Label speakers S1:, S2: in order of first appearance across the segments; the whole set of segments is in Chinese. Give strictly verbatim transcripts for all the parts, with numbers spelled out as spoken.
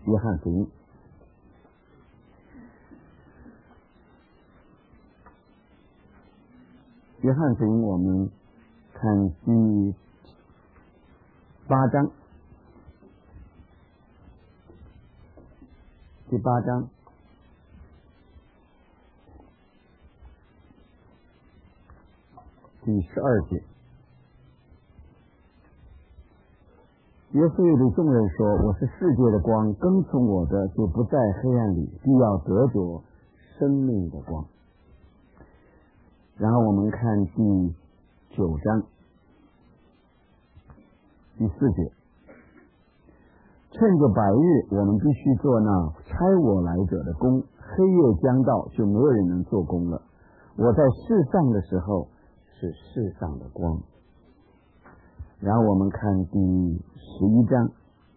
S1: 约翰福音。约翰福音我们看第八章，第八章第十二节，耶稣又对众人说：“我是世界的光，跟从我的就不在黑暗里，必要得着生命的光。”然后我们看第九章第四节，趁着白日，我们必须做那差我来者的工，黑夜将到，就没有人能做工了。我在世上的时候是世上的光。然后我们看第十一章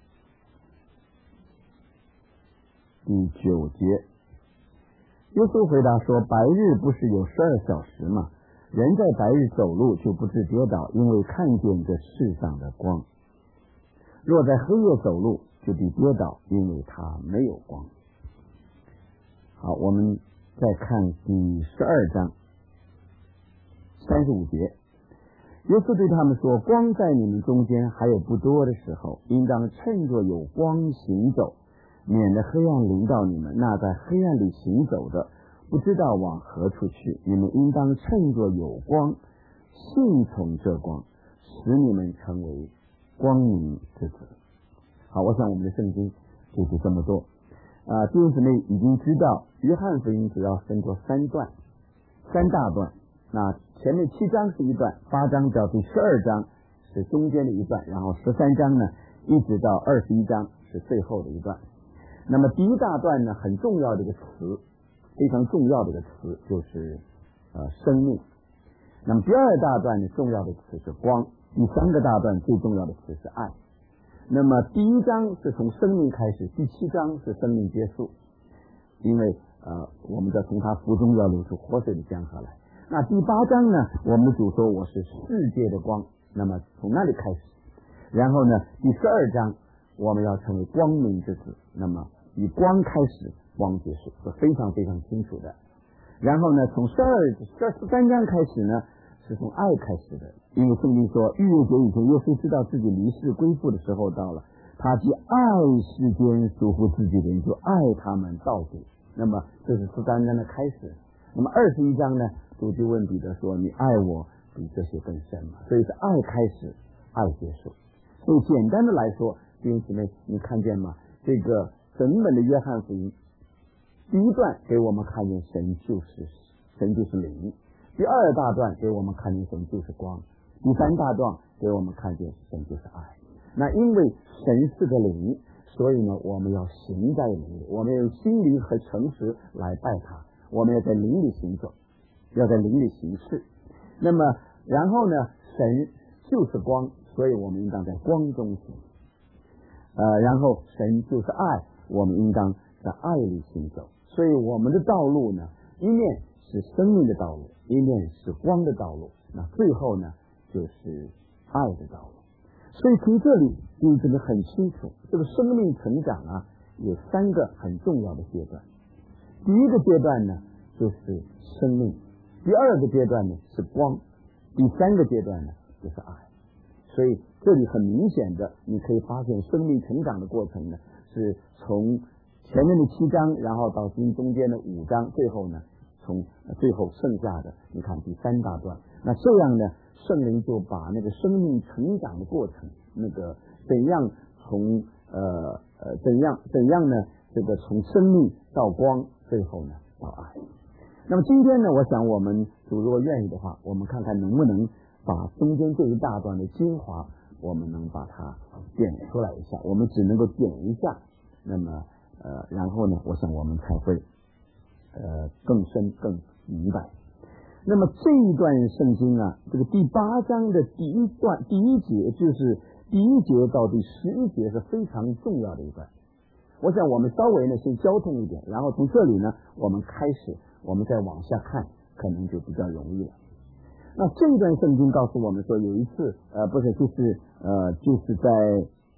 S1: 第九节，耶稣回答说：“白日不是有十二小时吗？人在白日走路就不致跌倒，因为看见这世上的光。若在黑夜走路，就必跌倒，因为他没有光。”好，我们再看第十二章三十五节，耶稣对他们说：“光在你们中间还有不多的时候，应当趁着有光行走，免得黑暗临到你们。那在黑暗里行走的，不知道往何处去。你们应当趁着有光，信从这光，使你们成为光明之子。”好，我想我们的圣经就是这么做。啊，弟兄姊妹已经知道，约翰福音主要分作三段，三大段。那前面七章是一段，八章到第十二章是中间的一段，然后十三章呢一直到二十一章是最后的一段。那么第一大段呢，很重要的一个词，非常重要的一个词就是呃生命。那么第二大段呢，重要的词是光。第三个大段最重要的词是爱。那么第一章是从生命开始，第七章是生命结束，因为呃我们在从他腹中要流出活水的江河来。那第八章呢，我们的主说我是世界的光，那么从那里开始。然后呢，第十二章我们要成为光明之子，那么以光开始，光结束，是非常非常清楚的。然后呢，从十二十十三章开始呢，是从爱开始的，因为圣经说逾越节以前，耶稣知道自己离世归父的时候到了，他既爱世间属乎自己的人，就爱他们到底。那么这是十三章的开始。那么二十一章呢，主就问彼得说：“你爱我比这些更深吗？”所以是爱开始，爱结束。所以简单的来说，弟兄姊妹，你看见吗？这个整本的约翰福音，第一段给我们看见神就是神就是灵，第二大段给我们看见神就是光，第三大段给我们看见神就是爱。那因为神是个灵，所以呢，我们要行在灵里，我们要用心灵和诚实来拜他，我们要在灵里行走，要在灵里行事。那么然后呢，神就是光，所以我们应当在光中行。呃，然后神就是爱，我们应当在爱里行走。所以我们的道路呢，一面是生命的道路，一面是光的道路，那最后呢就是爱的道路。所以从这里你真的很清楚，这个生命成长啊有三个很重要的阶段。第一个阶段呢就是生命，第二个阶段呢是光，第三个阶段呢就是爱。所以这里很明显的你可以发现生命成长的过程呢是从前面的七章，然后到中间的五章，最后呢从最后剩下的你看第三大段。那这样呢，圣灵就把那个生命成长的过程，那个怎样从呃呃怎样怎样呢这个从生命到光，最后呢到爱。那么今天呢，我想我们主如果愿意的话，我们看看能不能把中间这一大段的精华，我们能把它点出来一下。我们只能够点一下，那么呃然后呢，我想我们才会呃更深更明白。那么这一段圣经啊，这个第八章的第一段第一节，就是第一节到第十一节是非常重要的一段。我想我们稍微呢先交通一点，然后从这里呢我们开始，我们再往下看，可能就比较容易了。那这一段圣经告诉我们说，有一次呃不是就是呃就是在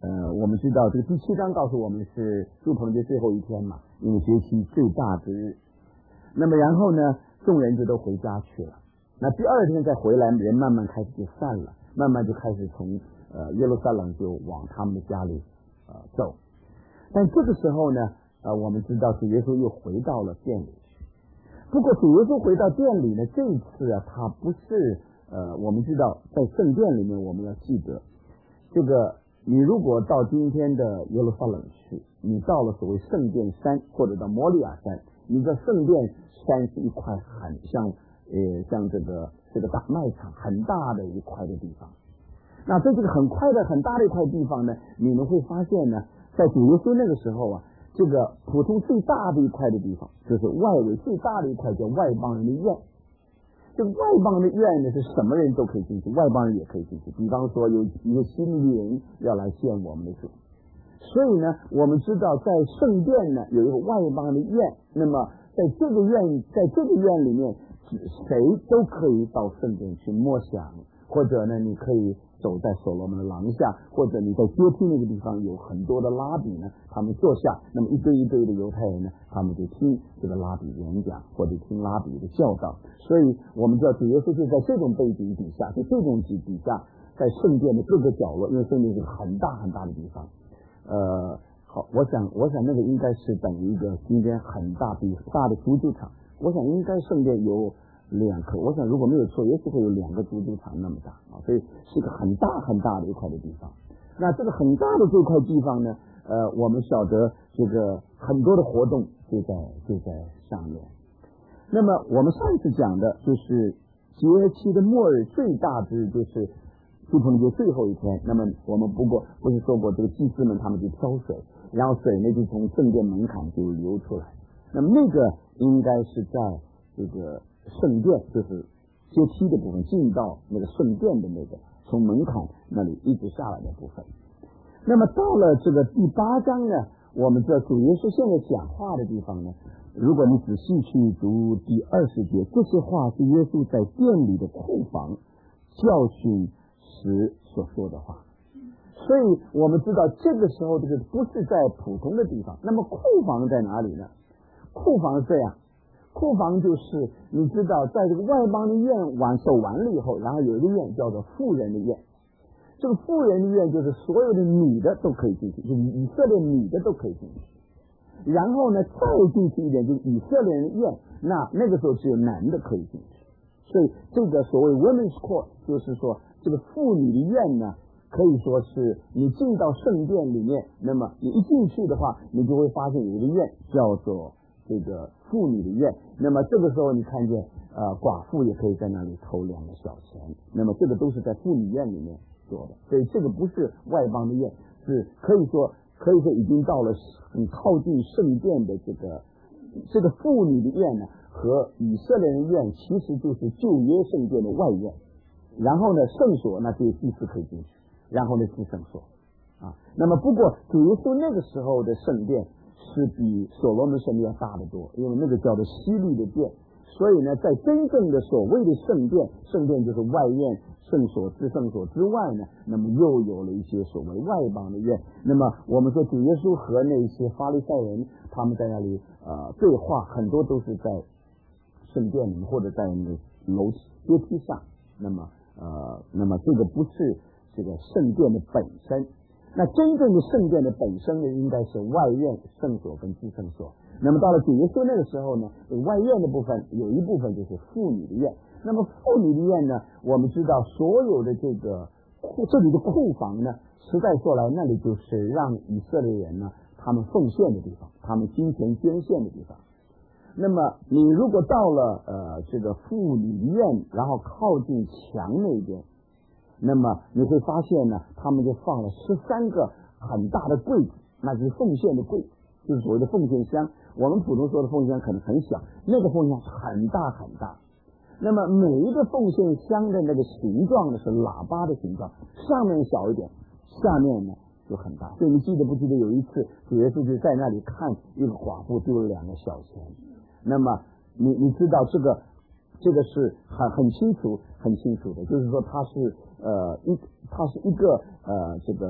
S1: 呃，我们知道这个第七章告诉我们是住棚节最后一天嘛，因为节期最大之日。那么然后呢，众人就都回家去了。那第二天再回来，人慢慢开始就散了，慢慢就开始从呃耶路撒冷就往他们的家里呃走。但这个时候呢，呃，我们知道主耶稣又回到了店里去。不过主耶稣回到店里呢，这一次啊，他不是呃，我们知道在圣殿里面，我们要记得这个。你如果到今天的耶路撒冷去，你到了所谓圣殿山或者到摩利亚山，你的圣殿山是一块很像呃像这个这个大卖场很大的一块的地方。那在这个很快的很大的一块地方呢，你们会发现呢，在主耶稣那个时候啊，这个普通最大的一块的地方，就是外围最大的一块叫外邦人的院。这个外邦的院呢，是什么人都可以进去，外邦人也可以进去。比方说有一个新的人要来见我们的主，所以呢，我们知道在圣殿呢有一个外邦的院，那么在这个院，在这个院里面，谁都可以到圣殿去默想，或者呢，你可以走在所罗门的廊下，或者你在阶梯那个地方有很多的拉比呢，他们坐下，那么一堆一堆的犹太人呢，他们就听这个拉比演讲，或者听拉比的教导。所以我们知道主耶稣是在这种背景底下，在这种底底下，在圣殿的各个角落，因为圣殿是很大很大的地方。呃，好，我想我想那个应该是等于一个今天很大比大的足球场。我想应该圣殿有两颗，我想如果没有错，也许会有两个足球场那么大啊，所以是一个很大很大的一块的地方。那这个很大的这块地方呢，呃，我们晓得这个很多的活动就在就在上面。那么我们上次讲的就是节期的末日最大之日，就是住棚节最后一天。那么我们不过不是说过，这个祭司们他们就挑水，然后水呢就从圣殿门槛就流出来。那么那个应该是在这个圣殿，就是阶梯的部分进到那个圣殿的那个从门槛那里一直下来的部分。那么到了这个第八章呢，我们知道主耶稣现在讲话的地方呢，如果你仔细去读第二十节，这些话是耶稣在店里的库房教训时所说的话。所以我们知道这个时候这个不是在普通的地方。那么库房在哪里呢？库房是这样，库房就是你知道在这个外邦的院完守完了以后，然后有一个院叫做妇人的院。这个妇人的院就是所有的女的都可以进去，就是以色列女的都可以进去。然后呢再进去一点就是以色列人的院，那那个时候只有男的可以进去。所以这个所谓 women's court 就是说这个妇女的院呢，可以说是你进到圣殿里面，那么你一进去的话，你就会发现有一个院叫做这个妇女的院。那么这个时候你看见呃寡妇也可以在那里投两个小钱，那么这个都是在妇女院里面做的。所以这个不是外邦的院，是可以说可以说已经到了很靠近圣殿的这个这个妇女的院呢，和以色列人院其实就是旧约圣殿的外院。然后呢圣所那就祭司可以进去，然后呢是圣所啊。那么不过主耶稣那个时候的圣殿是比所罗门圣殿大得多，因为那个叫做希律的殿。所以呢在真正的所谓的圣殿，圣殿就是外院圣所至圣所之外呢，那么又有了一些所谓外邦的院。那么我们说主耶稣和那些法利赛人他们在那里呃对话，很多都是在圣殿里或者在那个楼阶梯上。那么呃那么这个不是这个圣殿的本身。那真正的圣殿的本身呢，应该是外院圣所跟至圣所。那么到了主耶稣那个时候呢，外院的部分有一部分就是妇女的院。那么妇女的院呢，我们知道所有的这个这里的库房呢，实在说来那里就是让以色列人呢他们奉献的地方，他们金钱捐献的地方。那么你如果到了呃这个妇女院，然后靠近墙那边，那么你会发现呢，他们就放了十三个很大的柜子，那就是奉献的柜子，就是所谓的奉献箱。我们普通说的奉献箱可能很小，那个奉献箱很大很大。那么每一个奉献箱的那个形状呢是喇叭的形状，上面小一点，下面呢就很大。所以你记得不记得有一次主耶稣就在那里看一个寡妇丢了两个小钱。那么你你知道这个这个是很很清楚很清楚的，就是说它是呃一它是一个呃这个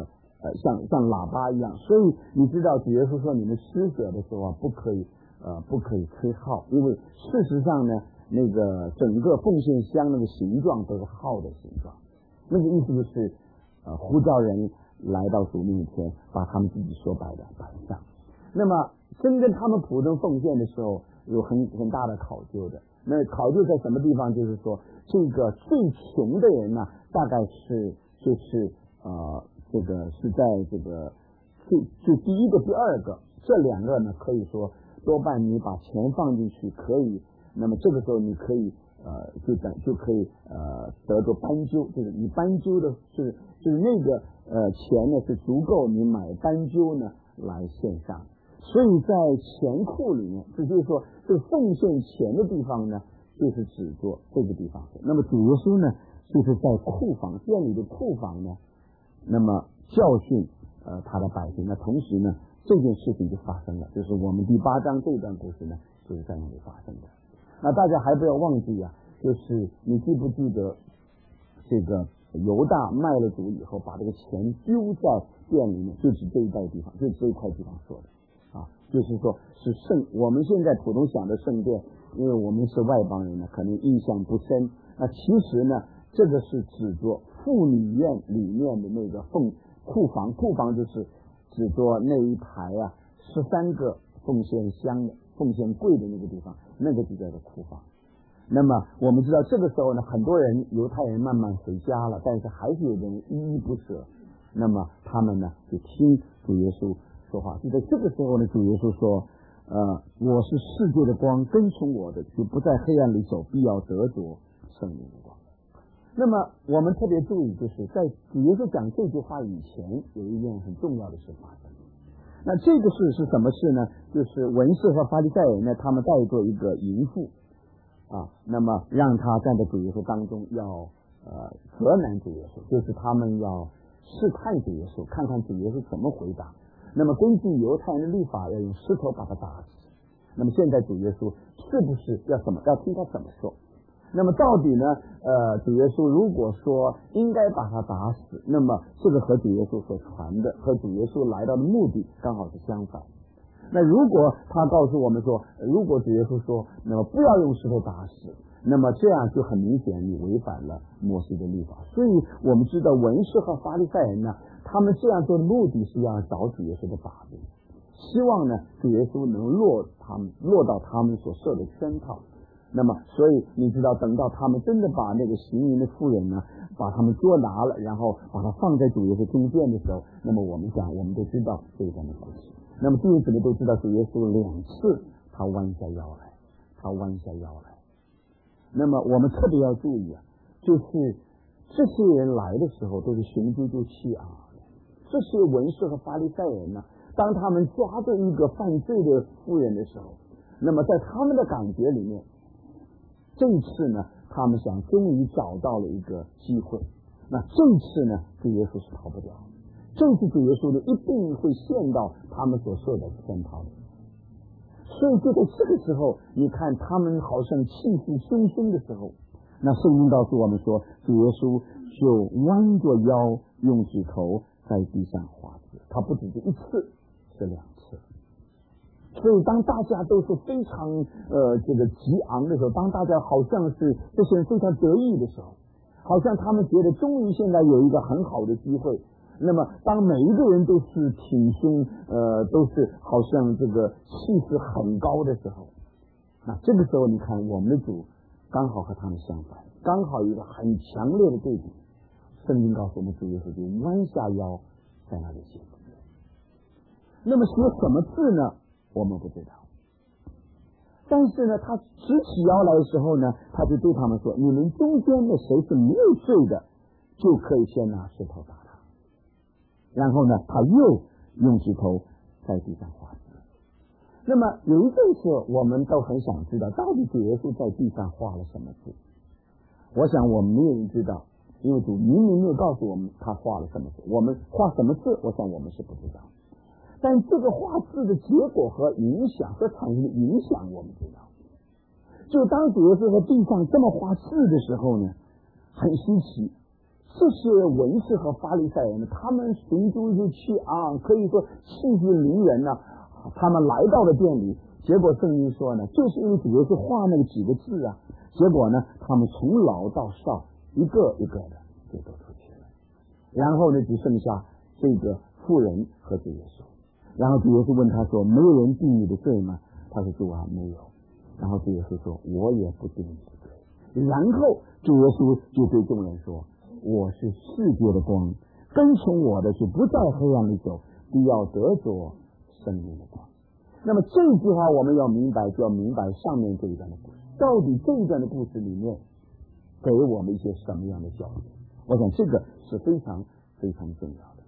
S1: 呃像像喇叭一样。所以你知道主耶稣说你们施舍的时候啊，不可以呃不可以吹号，因为事实上呢，那个整个奉献箱那个形状都是号的形状，那个意思就是呃呼召人来到主面前，把他们自己所摆的摆上。那么真跟他们普通奉献的时候有很很大的考究的。那考究在什么地方？就是说这个最穷的人呢，大概是就是呃这个是在这个就就第一个第二个这两个呢，可以说多半你把钱放进去可以，那么这个时候你可以呃就等就可以呃得着斑鸠，就是你斑鸠的是就是那个呃钱呢是足够你买斑鸠呢来献上。所以在钱库里面，这就是说这个奉献钱的地方呢，就是指作这个地方。那么主耶稣呢，就是在库房店里的库房呢，那么教训呃他的百姓。那同时呢，这件事情就发生了，就是我们第八章这段故事呢，就是在那里发生的。那大家还不要忘记啊，就是你记不记得这个犹大卖了主以后，把这个钱丢在店里面，就指这一带地方，就是这一块地方说的。啊，就是说是圣，我们现在普通想的圣殿，因为我们是外邦人呢，可能印象不深。那其实呢，这个是指作妇女院里面的那个奉库房，库房就是指作那一排啊十三个奉献箱的奉献柜的那个地方，那个就叫做库房。那么我们知道这个时候呢，很多人犹太人慢慢回家了，但是还是有人依依不舍。那么他们呢就听主耶稣说话，就在这个时候呢，主耶稣说呃，我是世界的光，跟从我的就不在黑暗里走，必要得着生命的光。那么我们特别注意，就是在主耶稣讲这句话以前，有一件很重要的事发生。那这个事是什么事呢？就是文士和法利赛人呢，他们带着一个淫妇啊，那么让他站在主耶稣当中，要呃责难主耶稣，就是他们要试探主耶稣，看看主耶稣怎么回答。那么根据犹太人的律法，要用石头把他打死。那么现在主耶稣是不是要什么？要听他怎么说？那么到底呢？呃，主耶稣如果说应该把他打死，那么这个和主耶稣所传的，和主耶稣来到的目的刚好是相反。那如果他告诉我们说，如果主耶稣说，那么不要用石头打死，那么这样就很明显你违反了摩西的律法。所以我们知道文士和法利赛人呢，他们这样做的目的是要找主耶稣的把柄，希望呢主耶稣能落他们落到他们所设的圈套。那么所以你知道，等到他们真的把那个行淫的妇人呢，把他们捉拿了，然后把他放在主耶稣中间的时候，那么我们讲我们都知道这一段的故事。那么弟兄姊妹都知道，主耶稣两次他弯下腰来，他弯下腰来。那么我们特别要注意啊，就是这些人来的时候都是雄赳赳气昂昂的。这些文士和法利赛人呢，当他们抓着一个犯罪的妇人的时候，那么在他们的感觉里面，这一次呢，他们想终于找到了一个机会。那这一次呢，主耶稣是逃不掉。这次主耶稣呢，一定会陷到他们所设的圈套里。所以就在这个时候，你看他们好像气势汹汹的时候，那圣经告诉我们说，主耶稣就弯着腰，用指头在地上画字。他不只是一次，是两次。所以当大家都是非常呃这个激昂的时候，当大家好像是这些人非常得意的时候，好像他们觉得终于现在有一个很好的机会。那么当每一个人都是挺胸呃都是好像这个气势很高的时候，那这个时候你看我们的主刚好和他们相反，刚好一个很强烈的对比。圣经告诉我们，主耶稣就弯下腰在那里写字。那么写什么字呢？我们不知道。但是呢，他直起腰来的时候呢，他就对他们说，你们中间的谁是没有罪的，就可以先拿石头打他。然后呢，他又用指头在地上画字。那么有一阵子我们都很想知道，到底主耶稣在地上画了什么字。我想我们没有人知道，因为主明明没有告诉我们他画了什么字。我们画什么字，我想我们是不知道。但这个画字的结果和影响和产生的影响我们知道。就当主耶稣在地上这么画字的时候呢，很稀奇， 这些文士和法利赛人呢，他们寻租就去啊，可以说气势凌人呢。他们来到了店里，结果圣经说呢，就是因为主耶稣画那个几个字啊，结果呢，他们从老到少一个一个的就都出去了。然后呢，只剩下这个妇人和主耶稣。然后主耶稣问他说：“没有人定你的罪吗？”他说：“主啊，没有。”然后主耶稣说：“我也不定你的罪。”然后主耶稣就对众人说：“我是世界的光，跟从我的就不在黑暗里走，必要得着生命的光。”那么这句话我们要明白，就要明白上面这一段的故事，到底这一段的故事里面给我们一些什么样的教训？我想这个是非常非常重要的。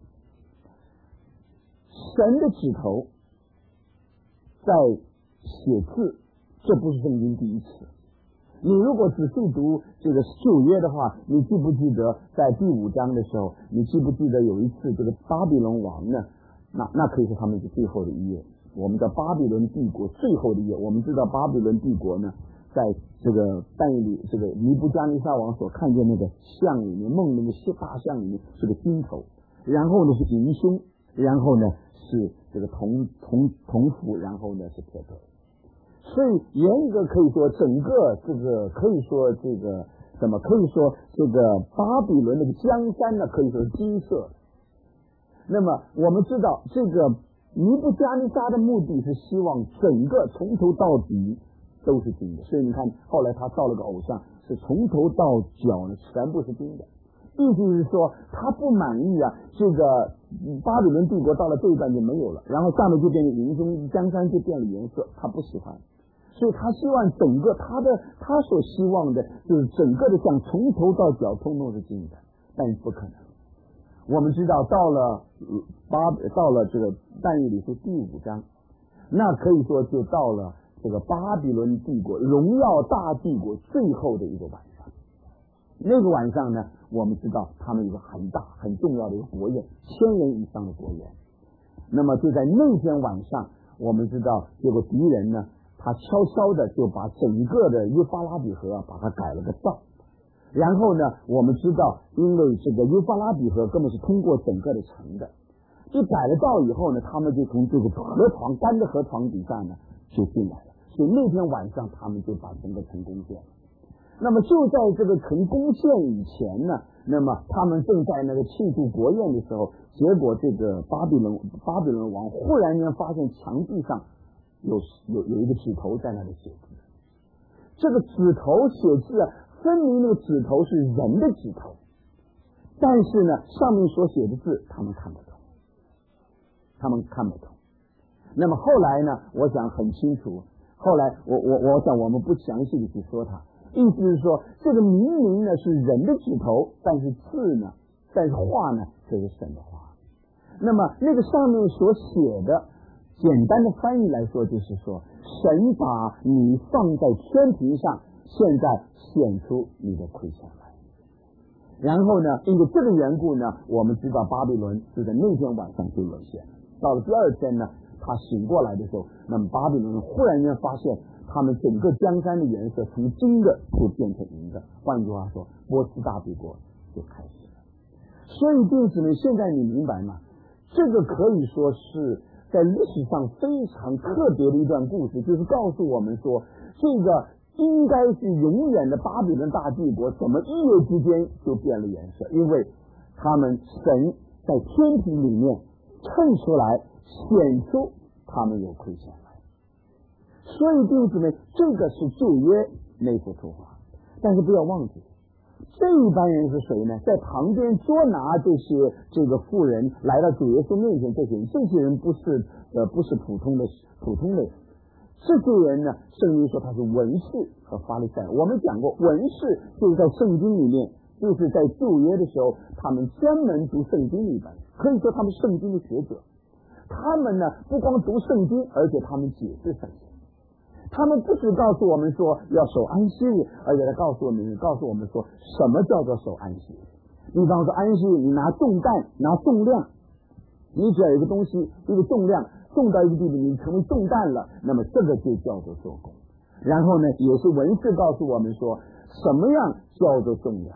S1: 神的指头在写字，这不是圣经第一次。你如果仔细读这个旧约的话，你记不记得在第五章的时候，你记不记得有一次这个巴比伦王呢？那那可以说他们是最后的一页。我们的巴比伦帝国最后的一页，我们知道巴比伦帝国呢，在这个但以理这个尼布加尼撒王所看见那个像里面，梦那个大象里面是个金头，然后呢是银胸，然后呢是这个铜铜铜斧，然后呢是铁腿。所以严格可以说，整个这个可以说这个怎么可以说这个巴比伦那个江山呢，可以说是金色的。那么我们知道，这个尼布加尼撒的目的是希望整个从头到底都是金的，所以你看后来他造了个偶像，是从头到脚呢全部是金的。意思是说他不满意啊，这个巴比伦帝国到了这一段就没有了，然后下面就变成银中江山就变了颜色，他不喜欢。所以他希望整个他的他所希望的就是整个的像从头到脚通通是金的，但是不可能。我们知道到了巴到了这个但以理书第五章，那可以说就到了这个巴比伦帝国荣耀大帝国最后的一个晚上。那个晚上呢，我们知道他们有个很大很重要的一个国宴，千人以上的国宴。那么就在那天晚上，我们知道这个敌人呢，他悄悄的就把整个的幼发拉底河把它改了个道。然后呢，我们知道，因为这个幼发拉底河根本是通过整个的城的，一改了道以后呢，他们就从这个河床干的河床底下呢就进来了。所以那天晚上，他们就把整个城攻陷了。那么就在这个城攻陷以前呢，那么他们正在那个庆祝国宴的时候，结果这个巴比伦巴比伦王忽然间发现墙壁上有有有一个指头在那里写字，这个指头写字啊，分明那个指头是人的指头，但是呢，上面所写的字他们看不懂，他们看不懂。那么后来呢，我想很清楚，后来我我我想我们不详细的去说它，意思是说，这个明明呢是人的指头，但是字呢，但是画呢这是神的画。那么那个上面所写的，简单的翻译来说，就是说，神把你放在天平上，现在显出你的亏欠来。然后呢，因为这个缘故呢，我们知道巴比伦就在那天晚上就沦陷了。到了第二天呢，他醒过来的时候，那么巴比伦忽然间发现，他们整个江山的颜色从金的就变成银的。换句话说，波斯大帝国就开始了。所以弟兄姊妹，现在你明白吗？这个可以说是在历史上非常特别的一段故事，就是告诉我们说，这个应该是永远的巴比伦大帝国怎么一夜之间就变了颜色，因为他们神在天平里面称出来，显出他们有亏欠来。所以弟兄姊妹，这个是旧约那幅图画，但是不要忘记，这一班人是谁呢？在旁边捉拿这些这个妇人来到主耶稣面前，这些人，这些人不是呃不是普通的普通的人，这些人呢，圣经说他是文士和法利赛人。我们讲过，文士就是在圣经里面，就是在旧约的时候，他们专门读圣经里边，可以说他们圣经的学者。他们呢，不光读圣经，而且他们解释圣经。他们不只告诉我们说要守安息日，而且他告诉我们告诉我们说什么叫做守安息日。比方说安息日，你拿重担拿重量，你只要有一个东西一个重量重到一个地步，你成为重担了，那么这个就叫做做工。然后呢，也是文士告诉我们说什么样叫做重量。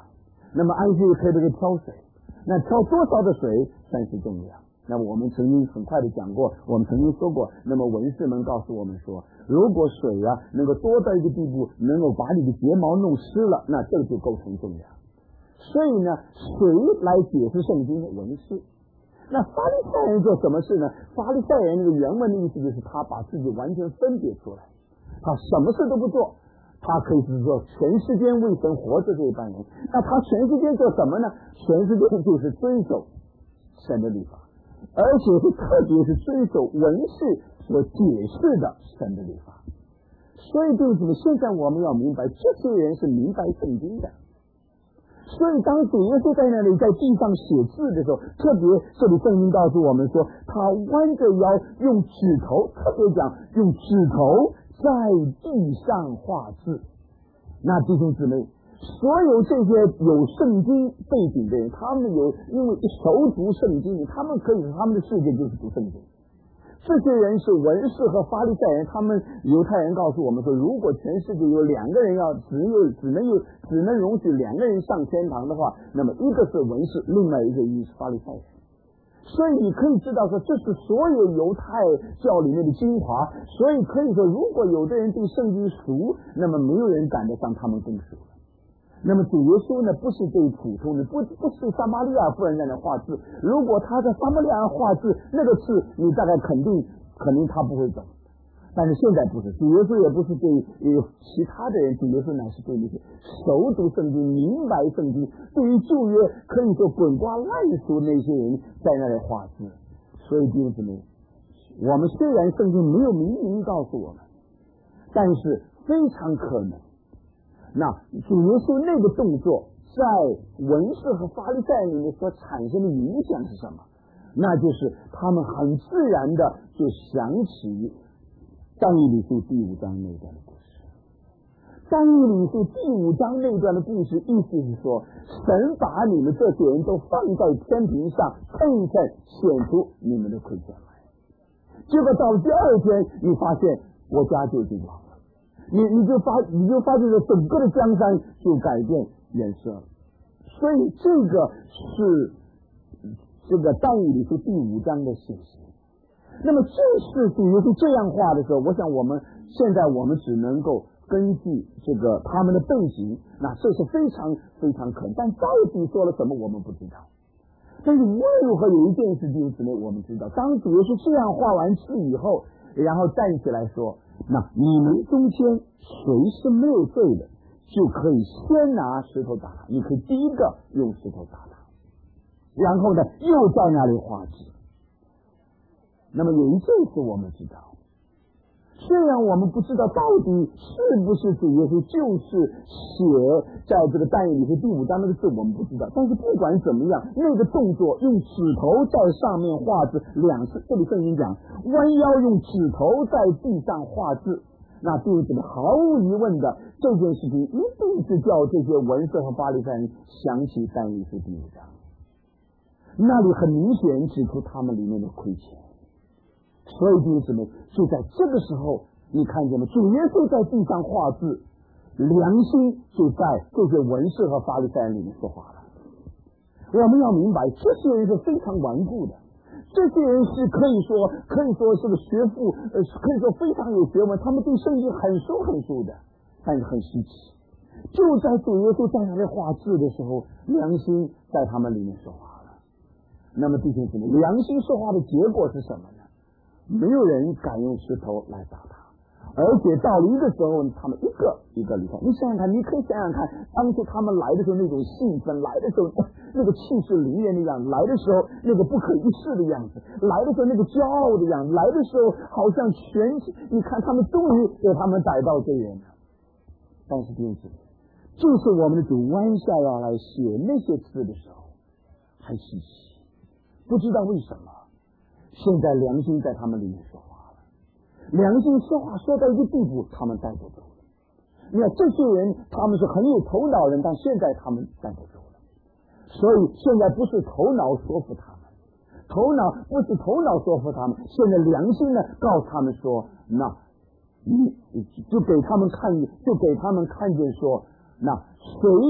S1: 那么安息日可以这个挑水，那挑多少的水算是重要？那么我们曾经很快的讲过，我们曾经说过，那么文士们告诉我们说，如果水啊能够多到一个地步，能够把你的睫毛弄湿了，那这个就构成重要。所以呢，水来解释圣经的文士。那法利赛人做什么事呢？法利赛人那个原文的意思就是他把自己完全分别出来，他什么事都不做，他可以是说全世间为神活着这一班人。那他全世界做什么呢？全世界就是遵守神的律法，而且是特别是遵守文士所解释的神的律法。所以弟兄们，现在我们要明白，这些人是明白圣经的。所以当主耶稣在那里在地上写字的时候，特别这里圣经告诉我们说，他弯着腰用指头，特别讲用指头在地上画字。那弟兄姊妹，所有这些有圣经背景的人，他们有因为熟读圣经，他们可以他们的世界就是读圣经。这些人是文士和法利赛人，他们犹太人告诉我们说，如果全世界有两个人要只有只能有只能容许两个人上天堂的话，那么一个是文士，另外一个是法利赛人。所以你可以知道说，这是所有犹太教里面的精华。所以可以说，如果有的人对圣经熟，那么没有人赶得上他们更熟。那么主耶稣呢，不是对普通的，不不是撒玛利亚妇人在那画字。如果他在撒玛利亚画字，那个字你大概肯定肯定他不会懂。但是现在不是，主耶稣也不是对呃其他的人，主耶稣乃是对那些熟读圣经、明白圣经，对于旧约可以说滚瓜烂熟那些人在那里画字。所以弟兄姊妹，我们虽然圣经没有明明告诉我们，但是非常可能。那主耶稣那个动作在文士和法利赛人里面所产生的影响是什么？那就是他们很自然的就想起但以理书第五章那段的故事。但以理书第五章那段的故事意思是说，神把你们这些人都放在天平上称一称，显出你们的亏欠来。结果到第二天你发现国家就已经亡了，你你就发你就发现了整个的江山就改变颜色了。所以这个是这个但以理书第五章的信息。那么正是主耶稣这样画的时候，我想我们现在我们只能够根据这个他们的背景，那这是非常非常可能，但到底说了什么我们不知道。但是无论如何有一件事情姊妹我们知道，当主耶稣这样画完字以后，然后站起来说，那你们中间谁是没有罪的，就可以先拿石头打他，你可以第一个用石头打他，然后呢又在那里画字。那么有一件事我们知道，虽然我们不知道到底是不是主耶稣就是写在这个但以理书第五章那个字我们不知道，但是不管怎么样，那个动作用指头在上面画字两次，这里圣经讲弯腰用指头在地上画字，那就是这个毫无疑问的这件事情一定是叫这些文士和法利赛人想起但以理书第五章，那里很明显指出他们里面的亏欠。所以弟兄姊妹，就在这个时候你看见了主耶稣在地上画字，良心就在这些文士和法利赛人里面说话了。我们要明白，这些人是非常顽固的，这些人是可以说可以说是个学富呃，可以说非常有学问，他们对圣经很熟很熟的，但是很稀奇。就在主耶稣在那里画字的时候，良心在他们里面说话了。那么弟兄姊妹，良心说话的结果是什么呢？没有人敢用石头来打他，而且到了一个时候他们一个一个离开。你想想看，你可以想想看，当初他们来的时候那种兴奋，来的时候那个气势凌人的样子，来的时候那个不可一世的样子，来的时候那个骄傲的样子，来的时候好像全你看他们终于给他们逮到罪人了。但是弟兄姊妹，就是我们的主弯下要来写那些字的时候还稀奇，不知道为什么现在良心在他们里面说话了，良心说话说到一个地步，他们带不住了。你看这些人，他们是很有头脑人，但现在他们带不住了。所以现在不是头脑说服他们，头脑不是头脑说服他们，现在良心呢告诉他们说，那你就给他们看，就给他们看见说，那谁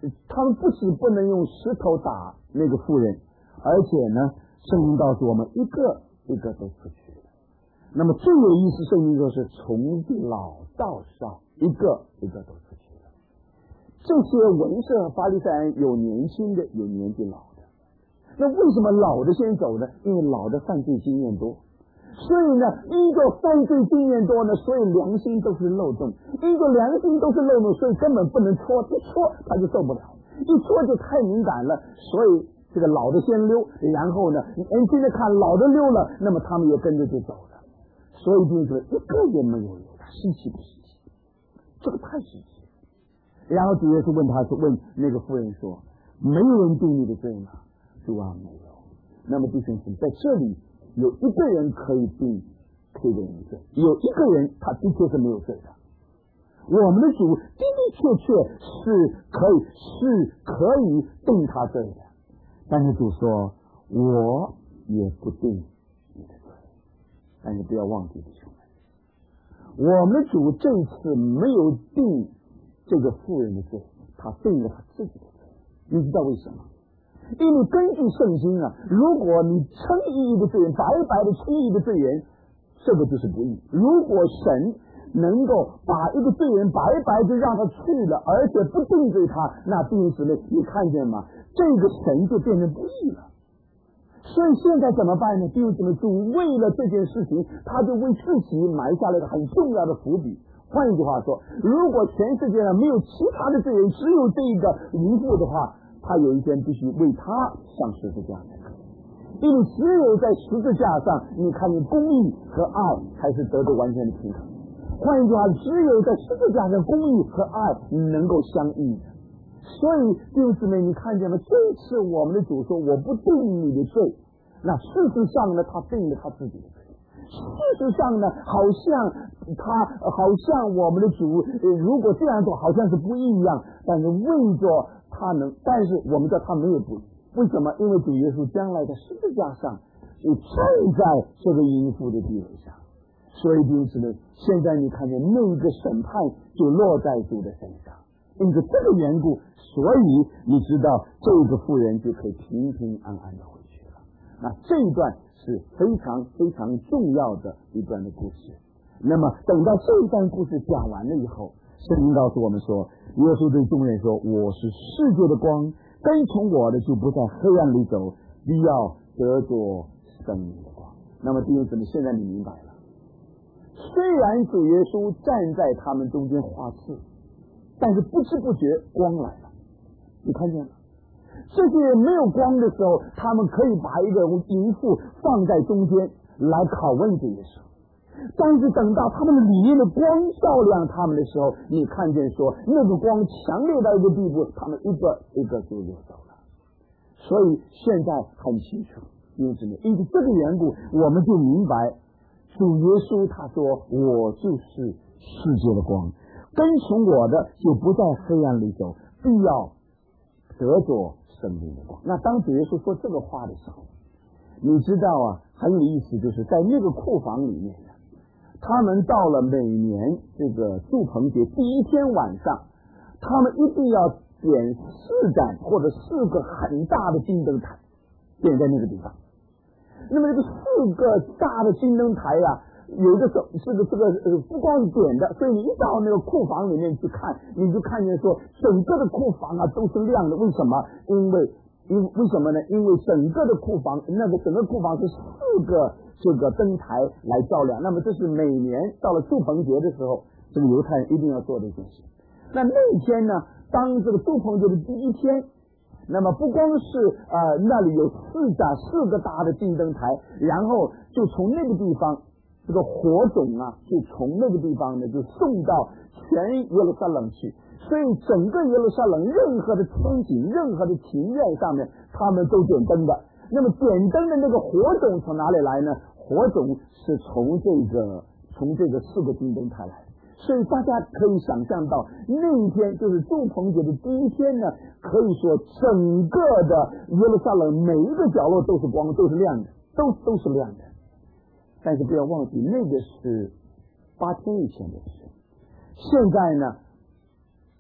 S1: 他们不仅不能用石头打那个妇人，而且呢，圣经告诉我们一个一个都出去了。那么最有意思，圣经说是从老到少，一个一个都出去了。这些文士和法利赛人有年轻的，有年纪老的。那为什么老的先走呢？因为老的犯罪经验多。所以呢，因着犯罪经验多呢，所以良心都是漏洞，因着良心都是漏洞，所以根本不能戳，一戳他就受不了，一戳就太敏感了，所以这个老的先溜，然后呢，年轻的看老的溜了，那么他们也跟着就走了，所以就是一个也没有留，他稀奇不稀奇？这个太稀奇。然后主耶稣问他说，问那个妇人说，没有人定你的罪吗？主啊，没有。那么弟兄姊妹，在这里有一个人可以定这个人的罪，有一个人他的确是没有罪的。我们的主的的确确是可以是可以定他罪的，但是主说我也不定你的罪。但是不要忘记弟兄们，我们的主这次没有定这个妇人的罪，他定了他自己的罪。你知道为什么？因为根据圣经啊，如果你称义的罪人，白白的称义的罪人，这个就是不义。如果神能够把一个罪人白白的让他去了，而且不定罪他，那弟兄姊妹，你看见吗？这个神就变成不义了。所以现在怎么办呢？弟兄姊妹，主为了这件事情，他就为自己埋下了一个很重要的伏笔。换一句话说，如果全世界上没有其他的罪人，只有这一个淫妇的话，他有一天必须为他上十字架才可以。因为只有在十字架上，你看见公义和爱才是得到完全的平衡。换一句话，只有在十字架上，公义和爱能够相应的。所以弟兄姊妹，你看见了，这次我们的主说我不定你的罪，那事实上呢，他定了他自己的罪。事实上呢，好像他好像我们的主、呃、如果这样做好像是不义一样，但是为着他能，但是我们知道他没有不义。为什么？因为主耶稣将来在十字架上就站在这个淫妇的地位上，所以弟兄姊妹，现在你看见那个审判就落在主的身上，因着这个缘故，所以你知道这个妇人就可以平平安安的回去了。那这一段是非常非常重要的一段的故事。那么等到这一段故事讲完了以后，圣经告诉我们说，耶稣对众人说，我是世界的光，跟从我的就不在黑暗里走，必要得着生命的光。那么弟兄姊妹，现在你明白了，虽然主耶稣站在他们中间画刺，但是不知不觉光来了。你看见了，这些人没有光的时候，他们可以把一个淫妇放在中间来拷问主耶稣，但是等到他们的里面的光照亮他们的时候，你看见说那个光强烈到一个地步，他们一个一个就流走了。所以现在很清楚，因为因为这个缘故，我们就明白主耶稣他说，我就是世界的光，跟从我的就不在黑暗里走，必要得着生命的光。那当主耶稣说这个话的时候，你知道啊，很有意思，就是在那个库房里面，他们到了每年这个祝棚节第一天晚上，他们一定要点四盏或者四个很大的金灯台，点在那个地方。那么这个四个大的金灯台啊，有的时候这个这个呃不光是点的，所以你一到那个库房里面去看，你就看见说整个的库房啊都是亮的。为什么？因为因为什么呢？因为整个的库房，那个整个库房是四个这个灯台来照亮。那么这是每年到了祝棚节的时候，这个犹太人一定要做的一件事。那那天呢，当这个祝棚节的第一天，那么不光是呃那里有四盏四个大的金灯台，然后就从那个地方这个火种啊，就从那个地方呢就送到全耶路撒冷去。所以整个耶路撒冷任何的天井任何的庭院上面他们都点灯的。那么点灯的那个火种从哪里来呢？火种是从这个从这个四个金灯台来。所以大家可以想象到那一天就是祝棚节的第一天呢，可以说整个的耶路撒冷每一个角落都是光，都是亮的，都都是亮的。但是不要忘记，那个是八天以前的事。现在呢，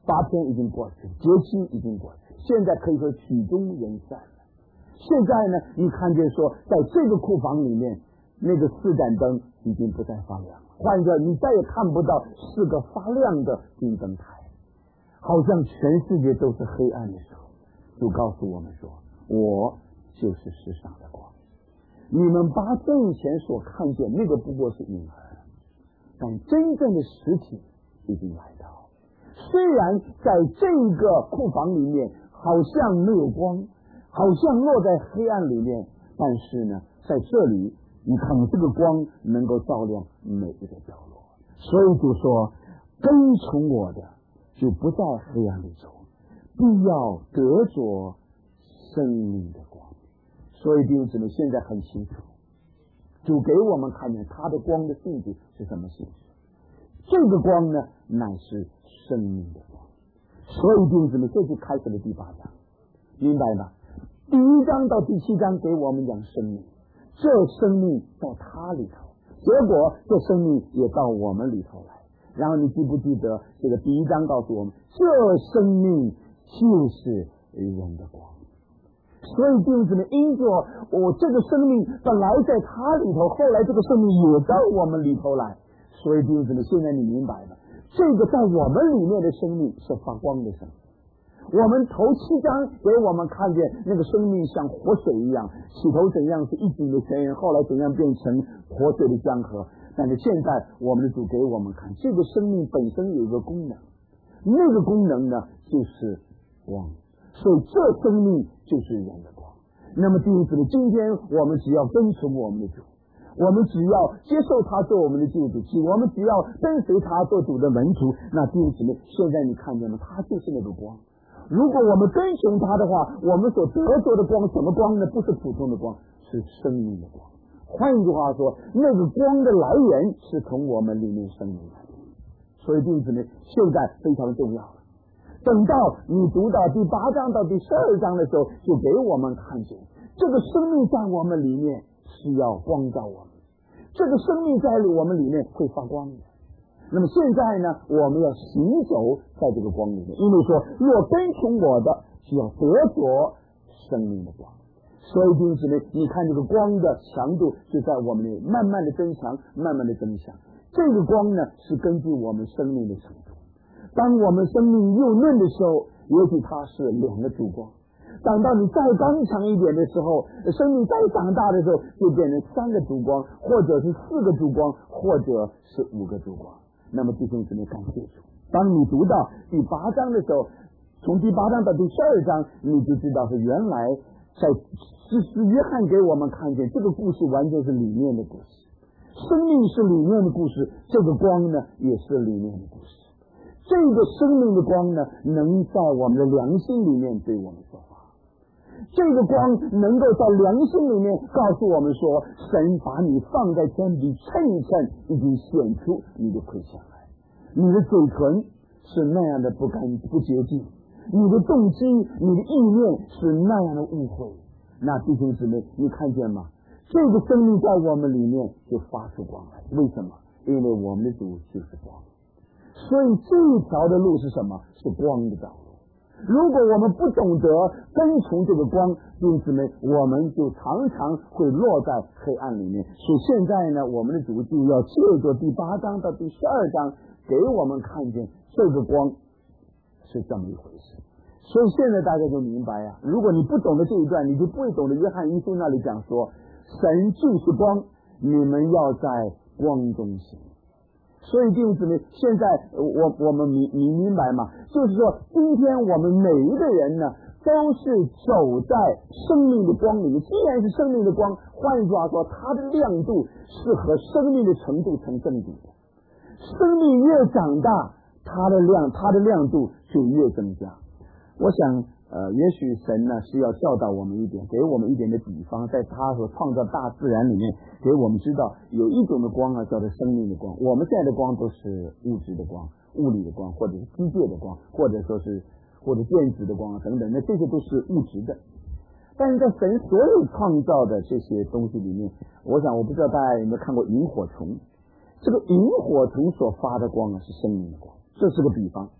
S1: 八天已经过去，节期已经过去，现在可以说曲终人散了。现在呢，你看见说，在这个库房里面，那个四盏灯已经不再发亮了，换着你再也看不到四个发亮的金灯台，好像全世界都是黑暗的时候，就告诉我们说，我就是世上的光。你们八天以前所看见那个不过是影儿，但真正的实体已经来到。虽然在这个库房里面好像没有光，好像落在黑暗里面，但是呢，在这里你看这个光能够照亮每一个角落。所以就说，跟从我的就不在黑暗里走，必要得着生命的光。所以弟兄姊妹现在很清楚，就给我们看见他的光的性质是什么性质。这个光呢，乃是生命的光。所以弟兄姊妹，这就开始了第八章，明白吗？第一章到第七章给我们讲生命，这生命在他里头，结果这生命也到我们里头来。然后你记不记得这个第一章告诉我们，这生命就是人的光。所以弟兄姊妹，因着我这个生命本来在他里头，后来这个生命也到我们里头来。所以弟兄姊妹，现在你明白了，这个在我们里面的生命是发光的生命。我们头七章给我们看见那个生命像活水一样，起头怎样是一井的泉源，后来怎样变成活水的江河。但是现在我们的主给我们看，这个生命本身有一个功能，那个功能呢就是光。所以这生命就是人的光。那么弟兄姊妹，今天我们只要跟从我们的主，我们只要接受他做我们的救主，我们只要跟随他做主的门徒，那弟兄姊妹，现在你看见了，他就是那个光。如果我们跟从他的话，我们所得着的光什么光呢？不是普通的光，是生命的光。换一句话说，那个光的来源是从我们里面生命来的。所以弟兄姊妹，现在非常重要了。等到你读到第八章到第十二章的时候，就给我们看见这个生命在我们里面是要光照我们，这个生命在我们里面会发光的。那么现在呢，我们要行走在这个光里面，因为说若跟从我的，就要得着生命的光。所以弟兄姊妹，你看这个光的强度就在我们里慢慢的增强，慢慢的增强。这个光呢，是根据我们生命的程度。当我们生命幼嫩的时候，也许它是两个主光，等到你再刚强一点的时候，生命再长大的时候，就变成三个主光，或者是四个主光，或者是五个主光。那么弟兄姊妹，感谢主，当你读到第八章的时候，从第八章到第十二章，你就知道是原来在是是约翰给我们看见这个故事完全是里面的故事，生命是里面的故事，这个光呢也是里面的故事。这个生命的光呢，能在我们的良心里面对我们说话。这个光能够在良心里面告诉我们说，神把你放在天地称一称，已经显出你的亏欠来。你的嘴唇是那样的不干不洁净，你的动机、你的意念是那样的误会。那弟兄姊妹，你看见吗？这个生命在我们里面就发出光来。为什么？因为我们的主就是光。所以这一条的路是什么？是光的道路。如果我们不懂得跟从这个光，弟兄姊妹，我们就常常会落在黑暗里面。所以现在呢，我们的主就要借着第八章到第十二章，给我们看见这个光是这么一回事。所以现在大家就明白啊，如果你不懂得这一段，你就不会懂得约翰一书那里讲说，神就是光，你们要在光中行。所以弟兄姊妹，现在我我们明明明白吗？就是说，今天我们每一个人呢，都是走在生命的光里面。既然是生命的光，换句话说，它的亮度是和生命的程度成正比的。生命越长大，它的亮它的亮度就越增加。我想呃，也许神呢是要教导我们一点，给我们一点的比方，在他所创造大自然里面，给我们知道有一种的光啊，叫做生命的光。我们现在的光都是物质的光、物理的光，或者是机械的光，或者说是或者电子的光啊等等，那这些都是物质的。但是在神所有创造的这些东西里面，我想我不知道大家有没有看过萤火虫，这个萤火虫所发的光啊是生命的光，这是个比方。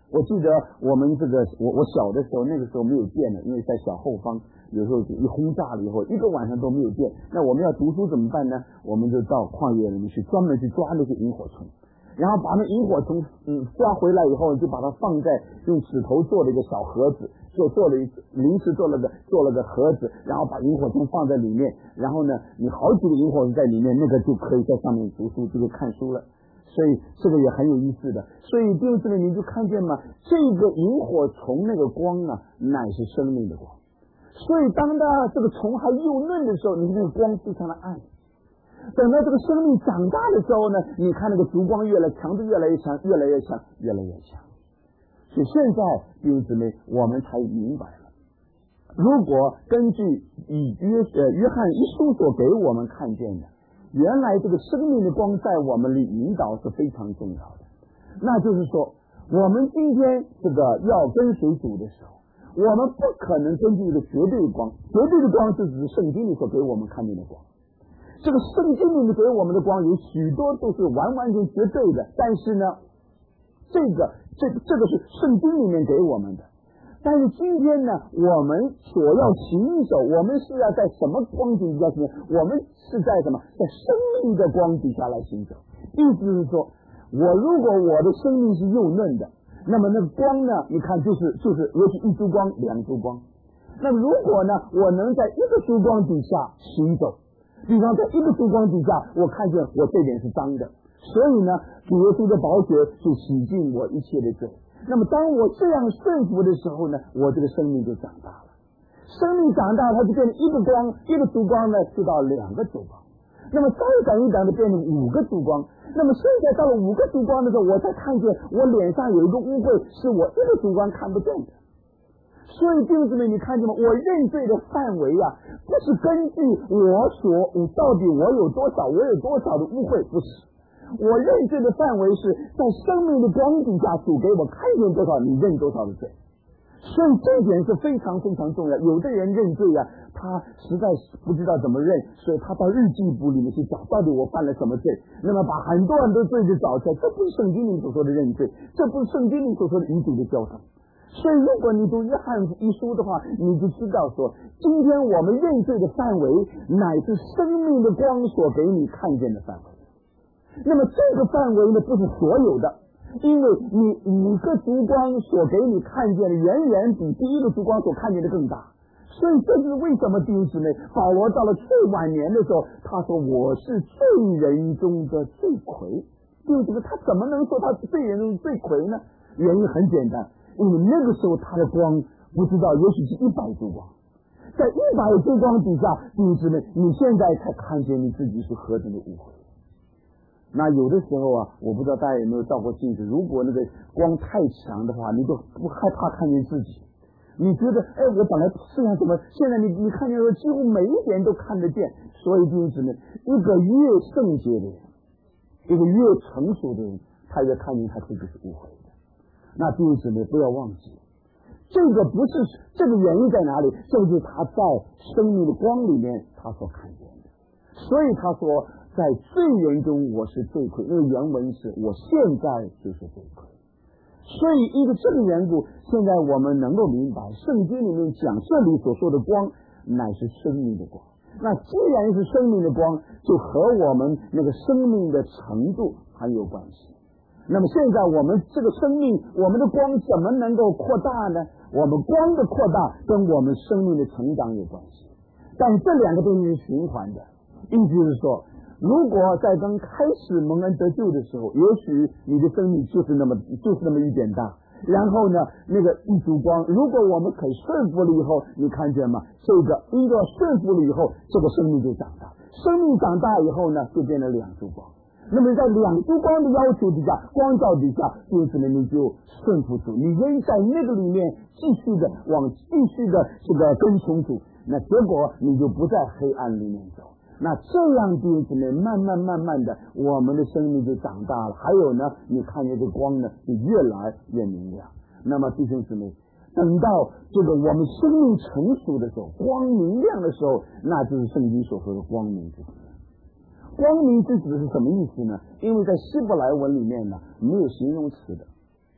S1: 我记得我们这个我我小的时候，那个时候没有电了，因为在小后方，有时候一轰炸了以后，一个晚上都没有电。那我们要读书怎么办呢？我们就到旷野里面去，专门去抓那些萤火虫，然后把那萤火虫嗯抓回来以后，就把它放在用指头做了一个小盒子，就做了一临时做了个做了个盒子，然后把萤火虫放在里面，然后呢，你好几个萤火虫在里面，那个就可以在上面读书，这个看书了。所以这个也很有意思的。所以弟兄姊妹，你就看见嘛，这个萤火虫那个光啊，乃是生命的光。所以当它这个虫还幼嫩的时候，你那个光非常的暗。等到这个生命长大的时候呢，你看那个烛光越来强度越来越强，越来越强，越来越强。所以现在弟兄姊妹，我们才明白了，如果根据以约呃约翰一书所给我们看见的，原来这个生命的光在我们里引导是非常重要的。那就是说，我们今天这个要跟随主的时候，我们不可能根据一个绝对的光，绝对的光是指圣经里所给我们看见的光。这个圣经里面给我们的光有许多都是完完全绝对的，但是呢，这个这个这个是圣经里面给我们的。但是今天呢，我们所要行走，我们是要在什么光景底下行走？我们是在什么？在生命的光底下来行走。意思是说，我如果我的生命是幼嫩的，那么那个光呢，你看就是就是也许一烛光两烛光。那么如果呢，我能在一个烛光底下行走，比方在一个烛光底下，我看见我这点是脏的，所以呢，主耶稣的宝血就洗净我一切的罪。那么当我这样顺服的时候呢，我这个生命就长大了。生命长大，它就变成一个光，一个烛光呢就到两个烛光，那么再长一长就变成五个烛光。那么现在到了五个烛光的时候，我才看见我脸上有一个污秽，是我一个烛光看不见的。所以弟兄姊妹，你看见吗？我认罪的范围啊，不是根据我所我到底我有多少，我有多少的污秽，不是。我认罪的范围是在生命的光底下，主给我看见多少，你认多少的罪。所以这点是非常非常重要。有的人认罪啊，他实在不知道怎么认，所以他到日记簿里面去找，到底我犯了什么罪，那么把很多很多罪就找出来。这不是圣经里所说的认罪，这不是圣经里所说的与主的交通。所以如果你读约翰一书的话，你就知道说，今天我们认罪的范围乃是生命的光所给你看见的范围。那么这个范围呢，不是所有的，因为你五个烛光所给你看见的远远比第一个烛光所看见的更大。所以这是为什么弟兄姊妹，保罗到了最晚年的时候，他说我是罪人中的罪魁。弟兄姊妹，他怎么能说他是罪人中的罪魁呢？原因很简单，因为那个时候他的光不知道，也许是一百烛光，在一百烛光底下，弟兄姊妹，你现在才看见你自己是何等的污秽。那有的时候啊，我不知道大家有没有照过镜子，如果那个光太强的话，你就不害怕看见自己。你觉得，哎，我本来是想怎么，现在你你看见说几乎每一点都看得见。所以弟兄姊妹，一个越圣洁的人，一个越成熟的人，他越看见他自己是污秽的。那弟兄姊妹不要忘记，这个不是这个原因在哪里？这就是他在生命的光里面他所看见的。所以他说，在罪人中我是罪魁，因为原文是我现在就是罪魁。所以因为这个缘故，现在我们能够明白圣经里面讲这里所说的光乃是生命的光。那既然是生命的光，就和我们那个生命的程度很有关系。那么现在我们这个生命，我们的光怎么能够扩大呢？我们光的扩大跟我们生命的成长有关系，但这两个东西是循环的。意思是说，如果在刚开始蒙恩得救的时候，也许你的生命就是那么就是那么一点大，然后呢，那个一烛光，如果我们肯顺服了以后，你看见吗？这个一个顺服了以后，这个生命就长大，生命长大以后呢，就变成两烛光。那么在两烛光的要求底下，光照底下，因此呢，你就顺服主，你愿意在那个里面继续的往继续的这个跟从主，那结果你就不在黑暗里面走。那这样弟兄姊妹，慢慢慢慢的，我们的生命就长大了。还有呢，你看见这光呢，就越来越明亮。那么弟兄姊妹，等到这个我们生命成熟的时候，光明亮的时候，那就是圣经所说的光明之子。光明之子是什么意思呢？因为在希伯来文里面呢，没有形容词的，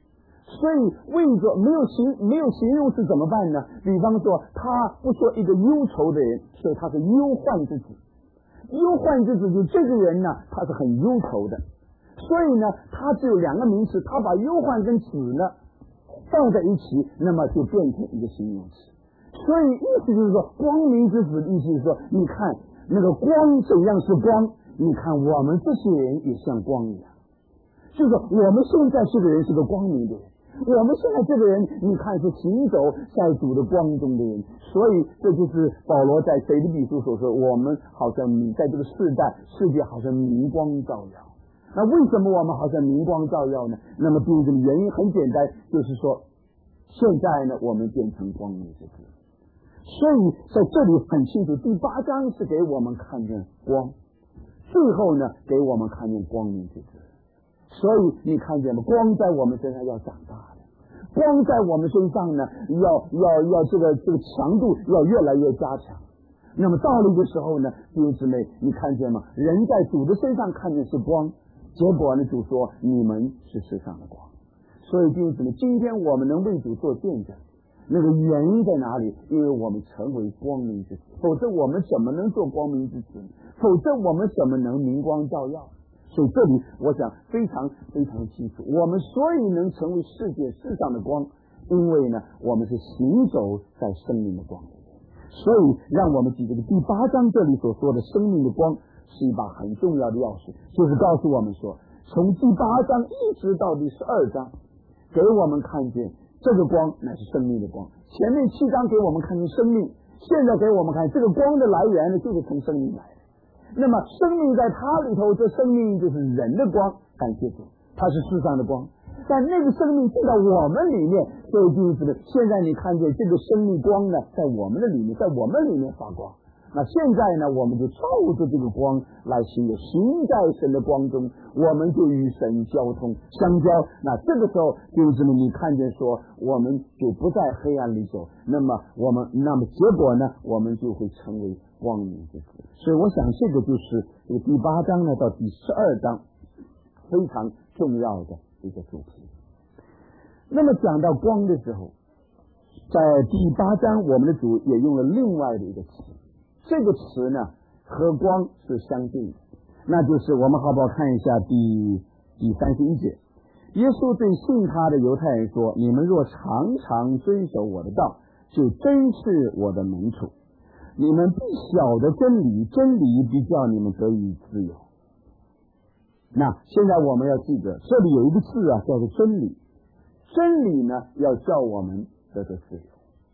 S1: 所以为着没有形没有形容词怎么办呢？比方说，他不说一个忧愁的人，所以他是忧患之子。忧患之子就这个人呢，他是很忧愁的，所以呢，他只有两个名词，他把忧患跟子呢放在一起，那么就变成一个形容词。所以意思就是说，光明之子的意思是说，你看那个光怎样是光，你看我们这些人也像光一样，就是说我们现在这个人是个光明的人，我们现在这个人你看是行走在主的光中的人，所以这就是保罗在腓立比书所说，我们好像你在这个世代世界好像明光照耀。那为什么我们好像明光照耀呢？那么第一个原因很简单，就是说现在呢我们变成光明之子。所以在这里很清楚，第八章是给我们看见光，最后呢给我们看见光明之子。所以你看见吗？光在我们身上要长大的，光在我们身上呢要要要这个这个强度要越来越加强。那么到了一个时候呢，弟兄姊妹，你看见吗？人在主的身上看见是光，结果呢主说你们是世上的光。所以弟兄姊妹，今天我们能为主做见证，那个原因在哪里？因为我们成为光明之子，否则我们怎么能做光明之子？否则我们怎么能明光照耀？所以这里我想非常非常清楚，我们所以能成为世界世上的光，因为呢我们是行走在生命的光里面。所以让我们记这个第八章这里所说的生命的光是一把很重要的钥匙，就是告诉我们说，从第八章一直到第十二章给我们看见这个光乃是生命的光。前面七章给我们看见生命，现在给我们看这个光的来源呢，就是从生命来的。那么生命在它里头，这生命就是人的光，感谢主，它是世上的光。但那个生命进到我们里面，所以就是现在你看见这个生命光呢，在我们的里面，在我们里面发光。那现在呢，我们就照着这个光来行走，行在神的光中，我们就与神交通相交。那这个时候就是你看见说，我们就不在黑暗里走，那么我们那么结果呢，我们就会成为光明之子。所以我想这个就是这个第八章呢到第十二章非常重要的一个主题。那么讲到光的时候，在第八章我们的主也用了另外的一个词，这个词呢和光是相近的，那就是我们好不好看一下第第三十一节，耶稣对信他的犹太人说，你们若常常遵守我的道，就真是我的门徒，你们必晓得真理，真理必叫你们得以自由。那现在我们要记得，这里有一个字啊，叫做真理。真理呢，要叫我们得到自由。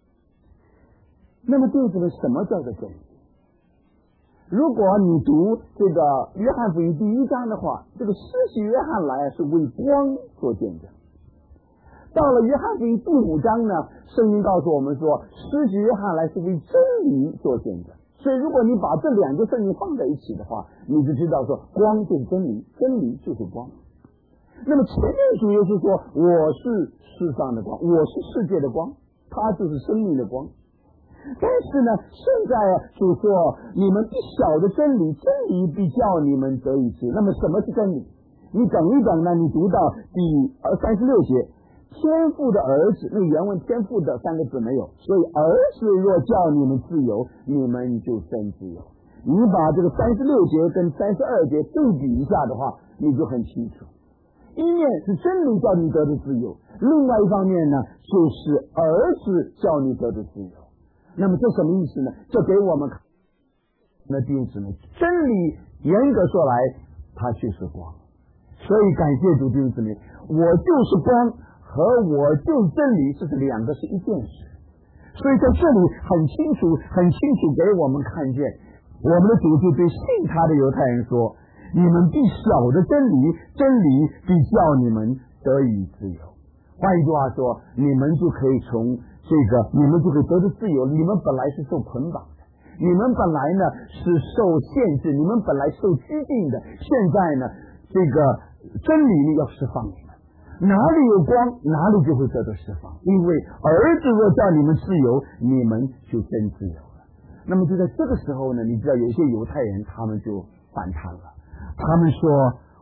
S1: 那么弟兄们，什么叫做真理？如果你读这个约翰福音第一章的话，这个施洗约翰来是为光做见证。到了约翰福音第五章呢，圣经告诉我们说，施洗约翰来是为真理做见证。所以如果你把这两个圣经放在一起的话，你就知道说，光就是真理，真理就是光。那么前面主耶稣说，我是世上的光，我是世界的光，他就是生命的光。但是呢，现在啊，主说你们必晓得真理，真理必叫你们得以自由。那么什么是真理？你等一等呢，你读到第三十六节，天父的儿子，那个原文天父的三个字没有，所以儿子若叫你们自由，你们就真自由。你把这个三十六节跟三十二节对比一下的话，你就很清楚。一面是真理叫你得的自由，另外一方面呢，就是儿子叫你得的自由。那么这什么意思呢？这给我们看，那弟兄姊妹，真理严格说来，它就是光。所以感谢主，弟兄姊妹，我就是光和我就是真理，这是两个是一件事。所以在这里很清楚、很清楚给我们看见，我们的主就对信他的犹太人说，你们必晓得真理，真理必叫你们得以自由。换一句话说，你们就可以从这个，你们就可以得到自由。你们本来是受捆绑的，你们本来呢是受限制，你们本来受拘禁的，现在呢，这个真理呢要释放你们。哪里有光，哪里就会得到释放。因为儿子若叫你们自由，你们就真自由了。那么就在这个时候呢，你知道有些犹太人他们就反弹了。他们说，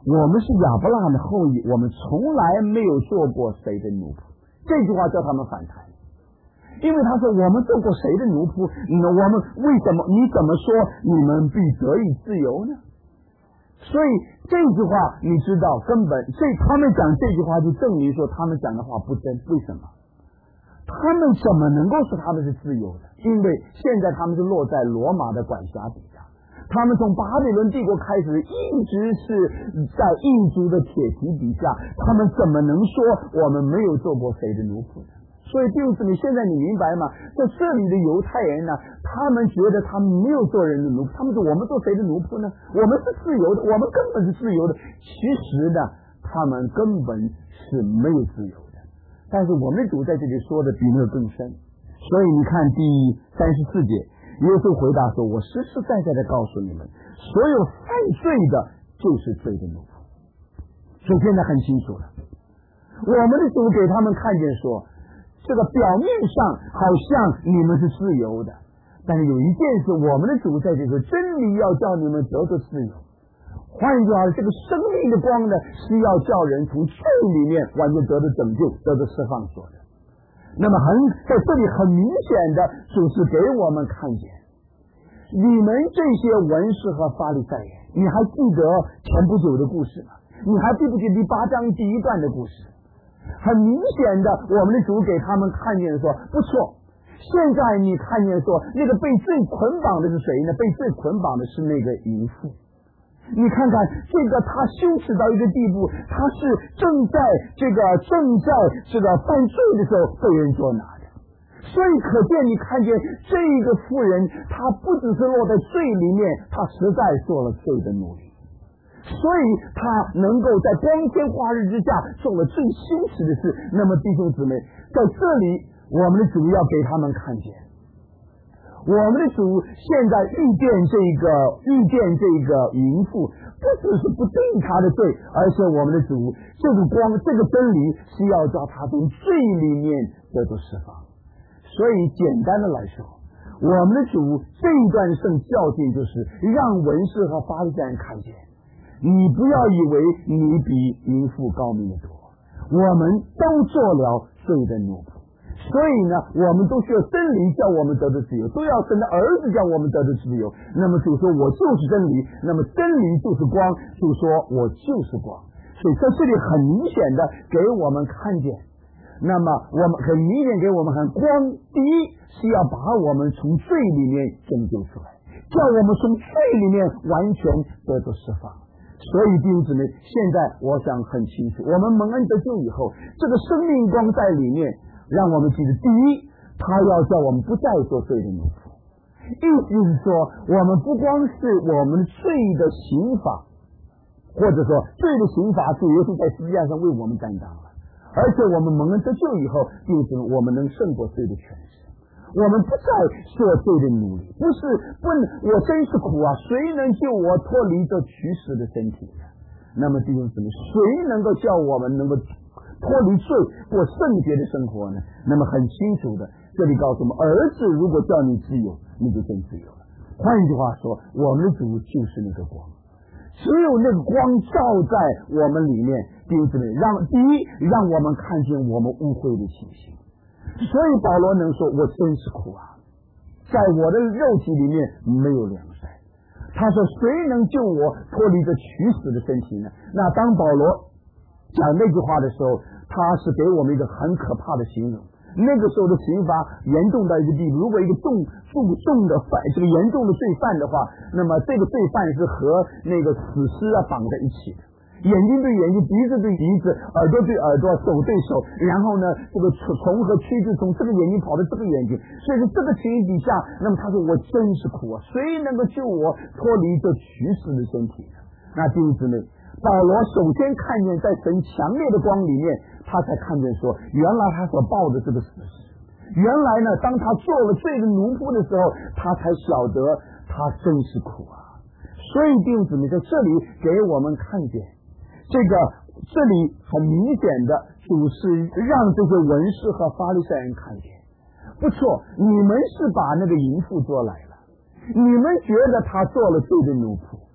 S1: 我们是亚伯拉罕的后裔，我们从来没有做过谁的奴仆。这句话叫他们反弹，因为他说我们做过谁的奴仆，那我们为什么你怎么说你们必得以自由呢？所以这句话你知道根本这他们讲这句话就证明说他们讲的话不真。为什么？他们怎么能够说他们是自由的？因为现在他们是落在罗马的管辖底下，他们从巴比伦帝国开始一直是在异族的铁蹄底下，他们怎么能说我们没有做过谁的奴仆呢？所以弟兄姊妹，现在你明白吗？在这里的犹太人呢，他们觉得他们没有做人的奴仆，他们说我们做谁的奴仆呢？我们是自由的，我们根本是自由的。其实呢，他们根本是没有自由的。但是我们的主在这里说的比那个更深。所以你看第三十四节，耶稣回答说，我实实在在的告诉你们，所有犯罪的就是罪的奴仆。所以现在很清楚了，我们的主给他们看见说，这个表面上好像你们是自由的，但是有一件事，我们的主在这个真理要叫你们得着自由。换句话说，这个生命的光呢，是要叫人从罪里面完全得到拯救，得到释放所的。那么很在这里很明显的，主是给我们看见，你们这些文士和法利赛人，你还记得前不久的故事吗？你还记不记得第八章第一段的故事？很明显的，我们的主给他们看见说，不错，现在你看见说，那个被罪捆绑的是谁呢？被罪捆绑的是那个淫妇。你看看这个，他羞耻到一个地步，他是正在这个正在这个犯罪的时候被人捉拿的。所以可见，你看见这个妇人，她不只是落在罪里面，她实在做了罪的奴隶。所以他能够在光天化日之下做了最羞耻的事。那么弟兄姊妹，在这里我们的主要给他们看见，我们的主现在遇见这个遇见这个淫妇，不只是不定他的罪，而且我们的主这个光这个真理是要叫他从罪里面得到释放。所以简单的来说，我们的主这一段圣教训就是让文士和法利赛人看见，你不要以为你比淫妇高明的多，我们都做了罪的奴仆。所以呢，我们都需要真理叫我们得到自由，都要神的儿子叫我们得到自由。那么主说我就是真理，那么真理就是光，主说我就是光。所以在这里很明显的给我们看见，那么我们很明显给我们看光，第一是要把我们从罪里面拯救出来，叫我们从罪里面完全得到释放。所以弟兄姊妹，现在我想很清楚，我们蒙恩得救以后，这个生命光在里面，让我们记得，第一，他要叫我们不再做罪的奴仆。意思是说，我们不光是我们罪的刑罚，或者说罪的刑罚主耶稣在十字架上为我们担当了，而且我们蒙恩得救以后，弟兄姊妹，我们能胜过罪的权势。我们不再做罪的奴隶，不是不能，我真是苦啊！谁能救我脱离这取死的身体呢？那么弟兄姊妹，谁能够叫我们能够脱离罪，过圣洁的生活呢？那么很清楚的，这里告诉我们，儿子如果叫你自由，你就真自由了。换一句话说，我们的主就是那个光，只有那个光照在我们里面，弟兄姊妹，让第一让我们看见我们污秽的情形。所以保罗能说，我真是苦啊，在我的肉体里面没有粮食。他说，谁能救我脱离这取死的身体呢？那当保罗讲那句话的时候，他是给我们一个很可怕的形容。那个时候的刑罚严重到一个地步，如果一个重重重的犯，这个严重的罪犯的话，那么这个罪犯是和那个死尸啊绑在一起的，眼睛对眼睛，鼻子对鼻子，耳朵对耳朵，手对手，然后呢，这个虫和蛆就从这个眼睛跑到这个眼睛。所以说这个情形底下，那么他说我真是苦啊，谁能够救我脱离这取死的身体呢？那弟兄姊妹，保罗首先看见在神强烈的光里面，他才看见说，原来他所报的这个死尸，原来呢，当他做了罪的奴仆的时候，他才晓得他真是苦啊。所以弟兄姊妹，在这里给我们看见，这个这里很明显的主是让这些文士和法利赛人看见，不错，你们是把那个淫妇捉来了，你们觉得他做了罪的奴仆，其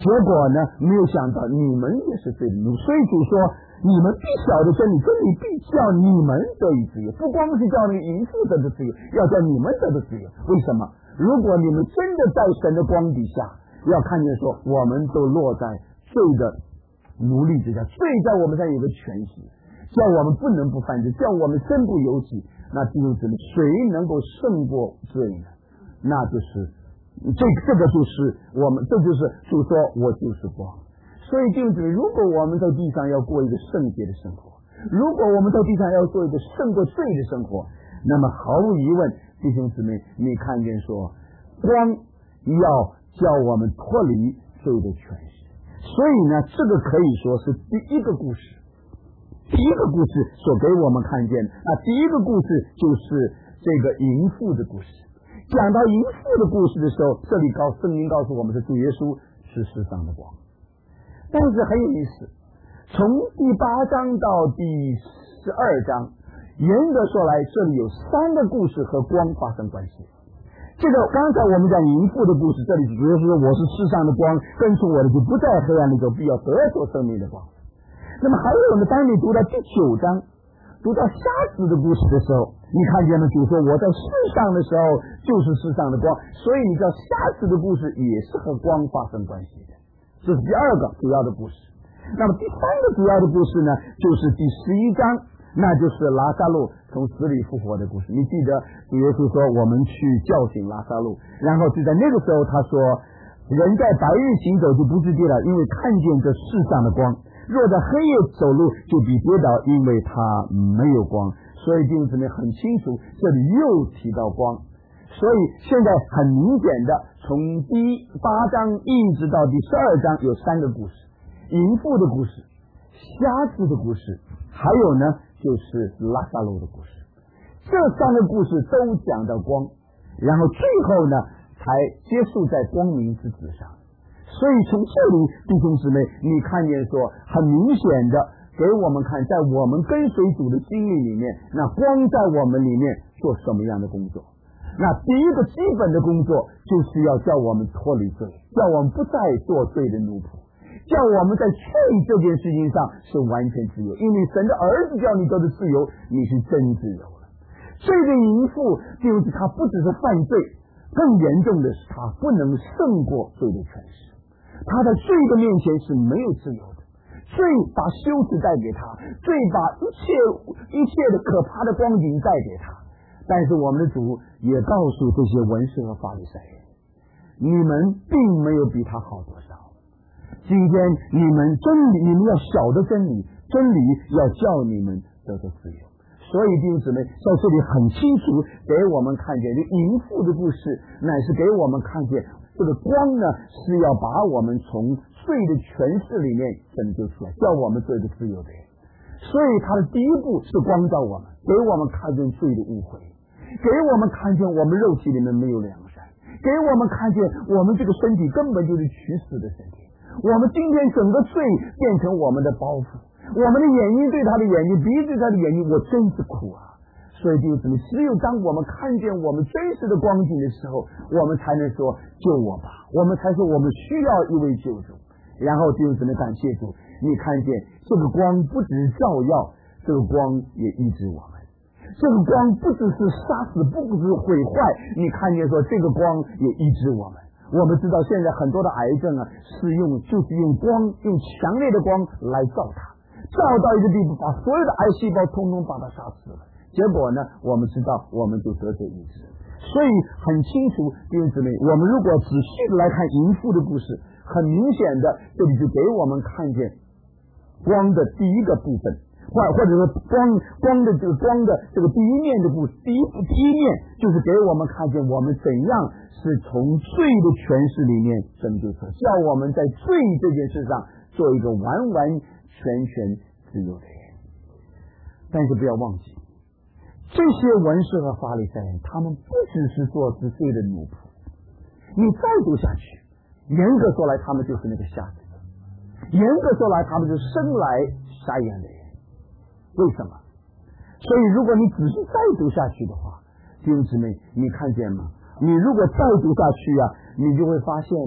S1: 结果呢，没有想到你们也是罪的奴，所以主说你们必晓得真理，真理必叫你们得以自由，不光是叫那个淫妇得的自由，要叫你们得的自由。为什么？如果你们真的在神的光底下，要看见说我们都落在罪的奴隶之下，罪在我们上有个权势，叫我们不能不犯罪，叫我们身不由己。那弟兄姊妹，谁能够胜过罪呢？那就是这这个就是我们，这就是主说我就是光。所以弟兄姊妹，如果我们在地上要过一个圣洁的生活，如果我们在地上要做一个胜过罪的生活，那么毫无疑问，弟兄姊妹，你看见说光要叫我们脱离罪的权势。所以呢，这个可以说是第一个故事，第一个故事所给我们看见的。那第一个故事就是这个淫妇的故事。讲到淫妇的故事的时候，这里告圣经告诉我们是主耶稣是世上的光。但是很有意思，从第八章到第十二章，严格说来，这里有三个故事和光发生关系。这个刚才我们讲淫妇的故事，这里主要是说我是世上的光，跟从我的就不在黑暗里走，必要得着生命的光。那么还有我们当你读到第九章，读到瞎子的故事的时候，你看见了主说我在世上的时候就是世上的光，所以你知道瞎子的故事也是和光发生关系的。这是第二个主要的故事。那么第三个主要的故事呢，就是第十一章，那就是拉撒路从死里复活的故事。你记得主耶稣说我们去叫醒拉撒路，然后就在那个时候他说人在白日行走就不致跌倒，因为看见这世上的光，若在黑夜走路就必跌倒，因为他没有光。所以弟兄姊妹很清楚，这里又提到光。所以现在很明显的，从第八章一直到第十二章有三个故事，淫妇的故事，瞎子的故事，还有呢就是拉撒路的故事。这三个故事都讲到光，然后最后呢才结束在光明之子上。所以从这里弟兄姊妹，你看见说很明显的给我们看，在我们跟随主的经历里面，那光在我们里面做什么样的工作。那第一个基本的工作就是要叫我们脱离罪，叫我们不再做罪的奴仆，叫我们在罪这件事情上是完全自由，因为神的儿子叫你得的自由，你是真自由了。罪的淫妇就是他不只是犯罪，更严重的是他不能胜过罪的权势，他在罪的面前是没有自由的。罪把羞耻带给他，罪把一切一切的可怕的光景带给他。但是我们的主也告诉这些文士和法利赛人，你们并没有比他好多少。今天你们真理，你们要晓得真理，真理要叫你们得到自由。所以弟兄姊妹，在这里很清楚给我们看见，这淫妇的故事乃是给我们看见，这个光呢是要把我们从罪的权势里面拯救出来，叫我们做一个自由的人。所以他的第一步是光照我们，给我们看见罪的误会，给我们看见我们肉体里面没有良善，给我们看见我们这个身体根本就是取死的身体。我们今天整个罪变成我们的包袱，我们的眼睛对他的眼睛，鼻子对他的眼睛，我真是苦啊！所以弟兄姊妹，只有当我们看见我们真实的光景的时候，我们才能说救我吧，我们才说我们需要一位救主。然后弟兄姊妹，感谢主，你看见这个光不只是照耀，这个光也医治我们，这个光不只是杀死，不只是毁坏，你看见说这个光也医治我们。我们知道现在很多的癌症啊，是用就是用光，用强烈的光来照它，照到一个地步，把所有的癌细胞通通把它杀死了。结果呢，我们知道我们就得罪医治。所以很清楚，弟兄姊妹，我们如果仔细的来看淫妇的故事，很明显的，这里就给我们看见光的第一个部分，或或者说光光的这个光的这个第一面的故事，第一第一面就是给我们看见我们怎样是从罪的权势里面拯救出来，叫我们在罪这件事上做一个完完全全自由的人。但是不要忘记，这些文士和法利赛人，他们不只是做罪的奴仆。你再读下去，严格说来，他们就是那个瞎子；严格说来，他们是生来瞎眼的人。为什么？所以，如果你仔细再读下去的话，弟兄姊妹，你看见吗？你如果再读下去啊，你就会发现呢，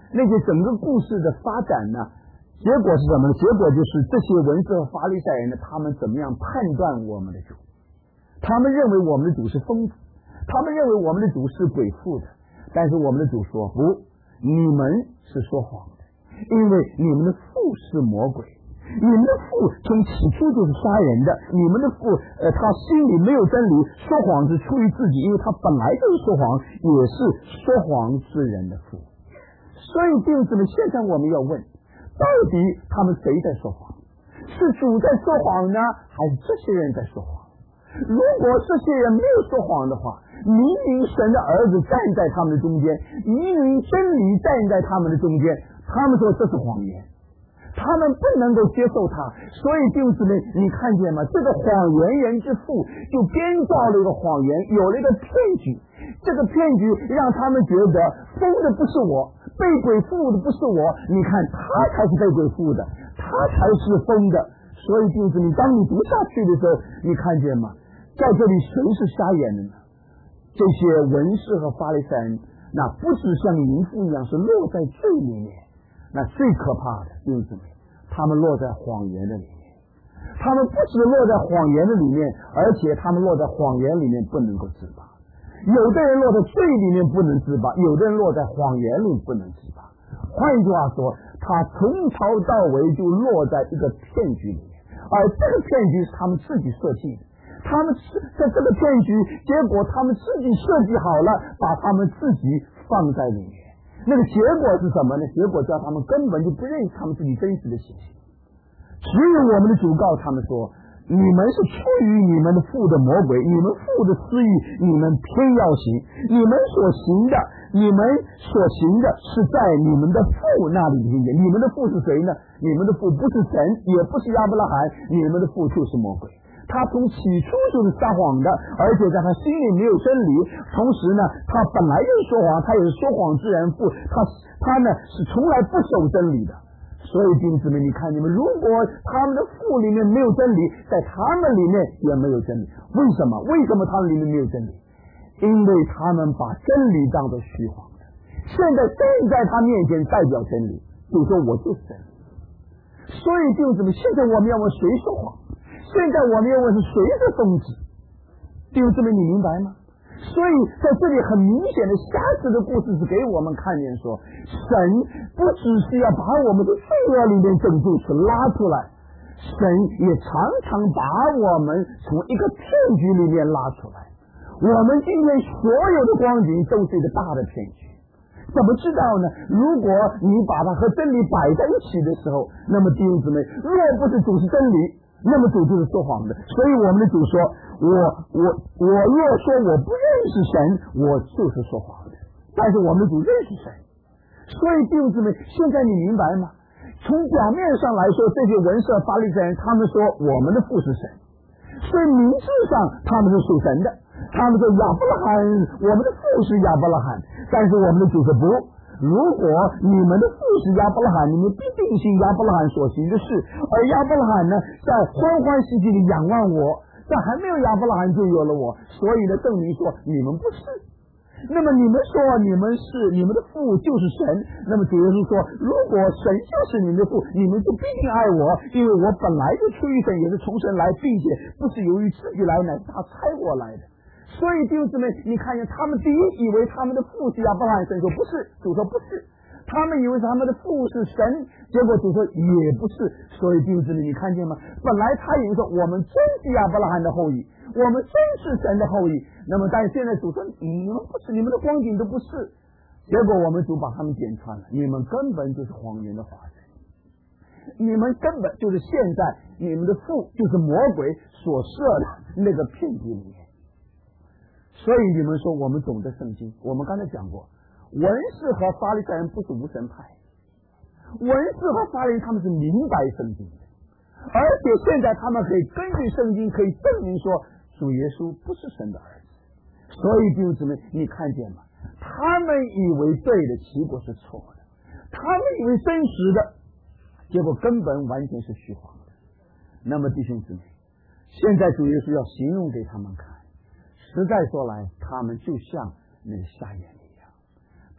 S1: 那些整个故事的发展呢，结果是什么呢？结果就是这些文士和法利赛人呢，他们怎么样判断我们的主？他们认为我们的主是疯子，他们认为我们的主是鬼附的，但是我们的主说不，你们是说谎的，因为你们的父是魔鬼，你们的父从起初就是杀人的，你们的父呃，他心里没有真理，说谎是出于自己，因为他本来就是说谎，也是说谎之人的父。所以弟兄姊妹，现在我们要问，到底他们谁在说谎？是主在说谎呢，还是这些人在说谎？如果这些人没有说谎的话，明明神的儿子站在他们的中间，明明真理站在他们的中间，他们说这是谎言，他们不能够接受他。所以弟兄姊妹，你看见吗？这个谎言人之父就编造了一个谎言，有了一个骗局，这个骗局让他们觉得疯的不是我，被鬼附的不是我，你看他才是被鬼附的，他才是疯的。所以弟兄姊妹，当你读下去的时候，你看见吗？在这里谁是瞎眼的呢？这些文士和法利赛人，那不只像淫妇一样是落在罪里面，那最可怕的弟兄姊妹，他们落在谎言的里面。他们不止落在谎言的里面，而且他们落在谎言里面不能够自拔。有的人落在罪里面不能自拔，有的人落在谎言里不能自拔。换句话说，他从头到尾就落在一个骗局里面，而这个骗局是他们自己设计的。他们在这个骗局，结果他们自己设计好了，把他们自己放在里面。那个结果是什么呢？结果叫他们根本就不认识他们自己真实的信息。只有我们的主告他们说，你们是出于你们的父的魔鬼，你们父的私欲，你们偏要行，你们所行的，你们所行的是在你们的父那里听见。你们的父是谁呢？你们的父不是神，也不是亚伯拉罕，你们的父就是魔鬼。他从起初就是撒谎的，而且在他心里没有真理，同时呢，他本来就是说谎，他也是说谎之人父，他他呢是从来不守真理的。所以弟兄姊妹，你看你们，如果他们的父里面没有真理，在他们里面也没有真理。为什么？为什么他们里面没有真理？因为他们把真理当作虚谎的。现在站在他面前代表真理，就说我就是真理。所以弟兄姊妹，现在我们要问谁说谎？现在我们要问是谁是疯子？弟兄姊妹，你明白吗？所以在这里很明显的瞎子的故事是给我们看见说，神不只是要把我们的罪恶里面拯救出拉出来，神也常常把我们从一个骗局里面拉出来。我们今天所有的光景都是一个大的骗局。怎么知道呢？如果你把它和真理摆在一起的时候，那么弟兄姊妹，若不是主是真理，那么主就是说谎的。所以我们的主说，我我我若说我不认识神，我就是说谎的。但是我们的主认识神。所以弟兄姊妹，现在你明白吗？从表面上来说，这些文士和法利赛人他们说我们的父是神，所以名字上他们是属神的，他们说亚伯拉罕，我们的父是亚伯拉罕。但是我们的主说不，如果你们的父是亚伯拉罕，你们必定行亚伯拉罕所行的事，而亚伯拉罕呢，在欢欢喜喜地仰望我，在还没有亚伯拉罕就有了我，所以呢，证明说你们不是。那么你们说你们是，你们的父就是神，那么主耶稣说，如果神就是你们的父，你们就必定爱我，因为我本来就出于神，也是从神来，并且不是由于自己来，乃是他差我来的。所以弟兄姊妹，你看见他们第一以为他们的父是亚伯拉罕，神说不是，主说不是，他们以为他们的父是神，结果主说也不是。所以弟兄姊妹，你看见吗？本来他以为说我们真是亚伯拉罕的后裔，我们真是神的后裔，那么但是现在主说你们不是，你们的光景都不是。结果我们主把他们点穿了，你们根本就是谎言的化身，你们根本就是现在你们的父就是魔鬼所设的那个骗局里面。所以你们说我们懂得圣经，我们刚才讲过，文士和法利赛人不是无神派，文士和法利赛人他们是明白圣经的，而且现在他们可以根据圣经可以证明说主耶稣不是神的儿子。所以弟兄姊妹，你看见吗？他们以为对的，结果是错的；他们以为真实的，结果根本完全是虚谎的。那么弟兄姊妹，现在主耶稣要形容给他们看，实在说来，他们就像那个瞎眼一样，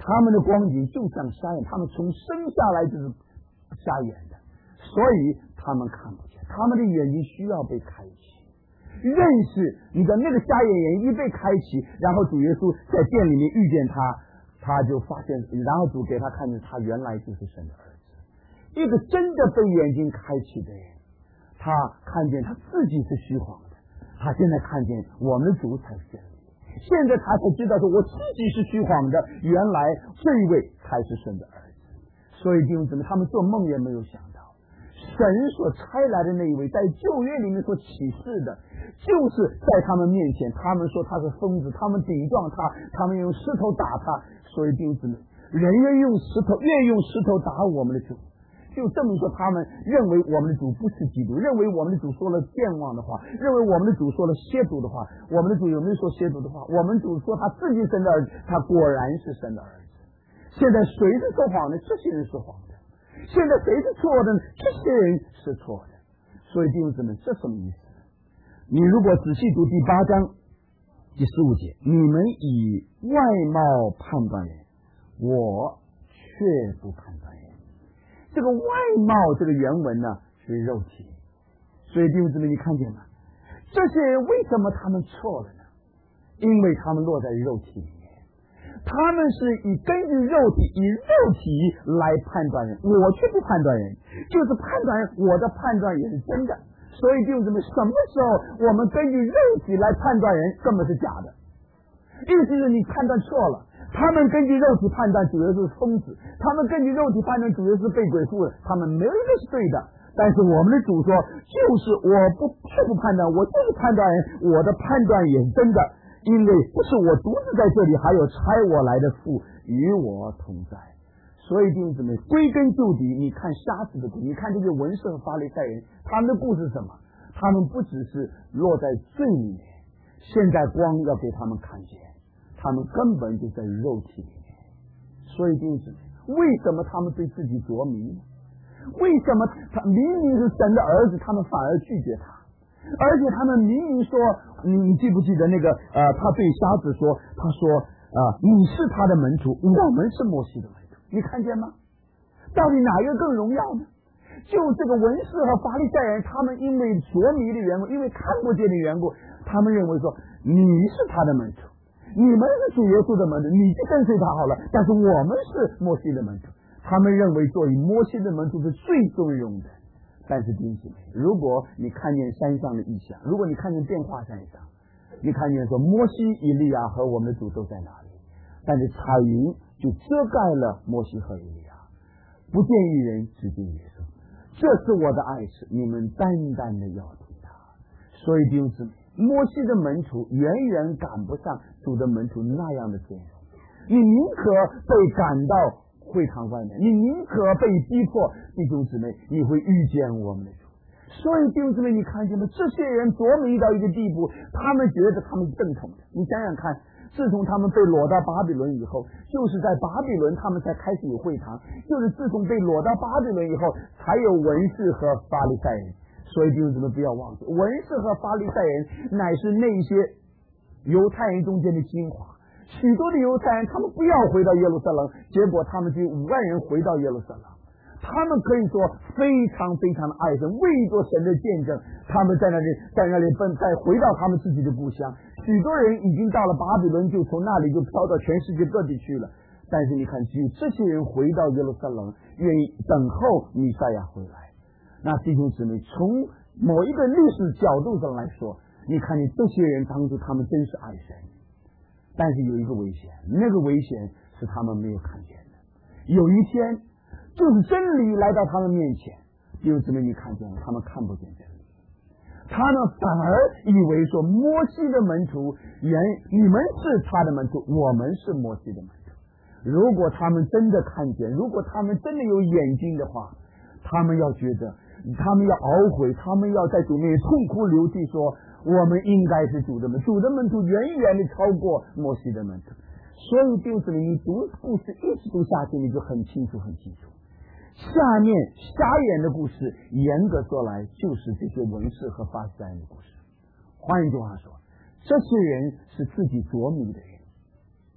S1: 他们的光景就像瞎眼，他们从生下来就是瞎眼的，所以他们看不见，他们的眼睛需要被开启。认识你的那个瞎眼眼一被开启，然后主耶稣在店里面遇见他，他就发现，然后主给他看见他原来就是神的儿子。一个真的被眼睛开启的人，他看见他自己是虚晃的，他现在看见我们的主才是真理，现在他才知道说我自己是虚晃的，原来这一位才是神的儿子。所以弟兄姊妹，他们做梦也没有想到，神所差来的那一位在旧约里面所启示的，就是在他们面前，他们说他是疯子，他们顶撞他，他们用石头打他。所以弟兄姊妹，人越用石头越用石头打我们的主，就证明说他们认为我们的主不是基督，认为我们的主说了健忘的话，认为我们的主说了亵渎的话。我们的主有没有说亵渎的话？我们主说他自己神的儿子，他果然是神的儿子。现在谁是说谎的？这些人说谎的。现在谁是错的呢？这些人是错的。所以弟兄姊妹，这什么意思？你如果仔细读第八章第十五节，你们以外貌判断人，我却不判断人。这个外貌这个原文呢是肉体，所以弟兄姊妹，你看见吗？这些人为什么他们错了呢？因为他们落在肉体里面，他们是以根据肉体以肉体来判断人，我却不判断人，就是判断人，我的判断也是真的。所以弟兄姊妹，什么时候我们根据肉体来判断人，根本是假的，意思是你判断错了。他们根据肉体判断主耶稣是疯子，他们根据肉体判断主耶稣被鬼附了，他们没有一个是对的。但是我们的主说，就是我不却不判断，我就是判断人，我的判断也是真的，因为不是我独自在这里，还有差我来的父与我同在。所以弟兄姊妹，归根究底，你看瞎子的故事，你看这些文士和法利赛人，他们的故事是什么？他们不只是落在罪里面，现在光要给他们看见，他们根本就在肉体里面。所以弟兄姊妹，为什么他们对自己着迷呢？为什么他明明是神的儿子，他们反而拒绝他？而且他们明明说，你你记不记得那个呃，他对瞎子说，他说啊、呃，你是他的门徒，我们是摩西的门徒。你看见吗？到底哪一个更荣耀呢？就这个文士和法利赛人，他们因为着迷的缘故，因为看不见的缘故，他们认为说你是他的门徒，你们是主耶稣的门徒，你就跟随他好了，但是我们是摩西的门徒。他们认为做以摩西的门徒是最重用的。但是弟兄姊妹，如果你看见山上的异象，如果你看见变化山上，你看见说摩西、以利亚和我们的主都在哪里，但是彩云就遮盖了摩西和以利亚，不见一人，只见耶稣。这是我的爱子，你们单单的要听他。所以弟兄姊妹，摩西的门徒远远赶不上主的门徒那样的尊荣。你宁可被赶到会堂外面，你宁可被逼迫，弟兄姊妹，你会遇见我们的主。所以弟兄姊妹，你看见吗？这些人琢磨到一个地步，他们觉得他们是正统的。你想想看，自从他们被掳到巴比伦以后，就是在巴比伦他们才开始有会堂，就是自从被掳到巴比伦以后，才有文士和法利赛人。所以弟兄姊妹不要忘记，文士和法利赛人乃是那些犹太人中间的精华。许多的犹太人他们不要回到耶路撒冷，结果他们就五万人回到耶路撒冷。他们可以说非常非常的爱神，为着神的见证，他们在那里在那里奔，再回到他们自己的故乡。许多人已经到了巴比伦，就从那里就飘到全世界各地去了。但是你看，只有这些人回到耶路撒冷，愿意等候弥赛亚回来。那弟兄姊妹，从某一个历史角度上来说，你看见这些人当初他们真是爱神，但是有一个危险，那个危险是他们没有看见的。有一天就是真理来到他们面前，弟兄姊妹，你看见了，他们看不见真理，他们反而以为说摩西的门徒原你们是他的门徒，我们是摩西的门徒。如果他们真的看见，如果他们真的有眼睛的话，他们要觉得，他们要懊悔，他们要在主面前痛哭流涕，说我们应该是主的门徒，主的门徒远远的超过摩西的门徒。所以弟兄姊妹，你读故事一直读下去，你就很清楚很清楚。下面瞎眼的故事，严格说来就是这些文士和法利赛人的故事。换一句话说，这些人是自己着迷的人，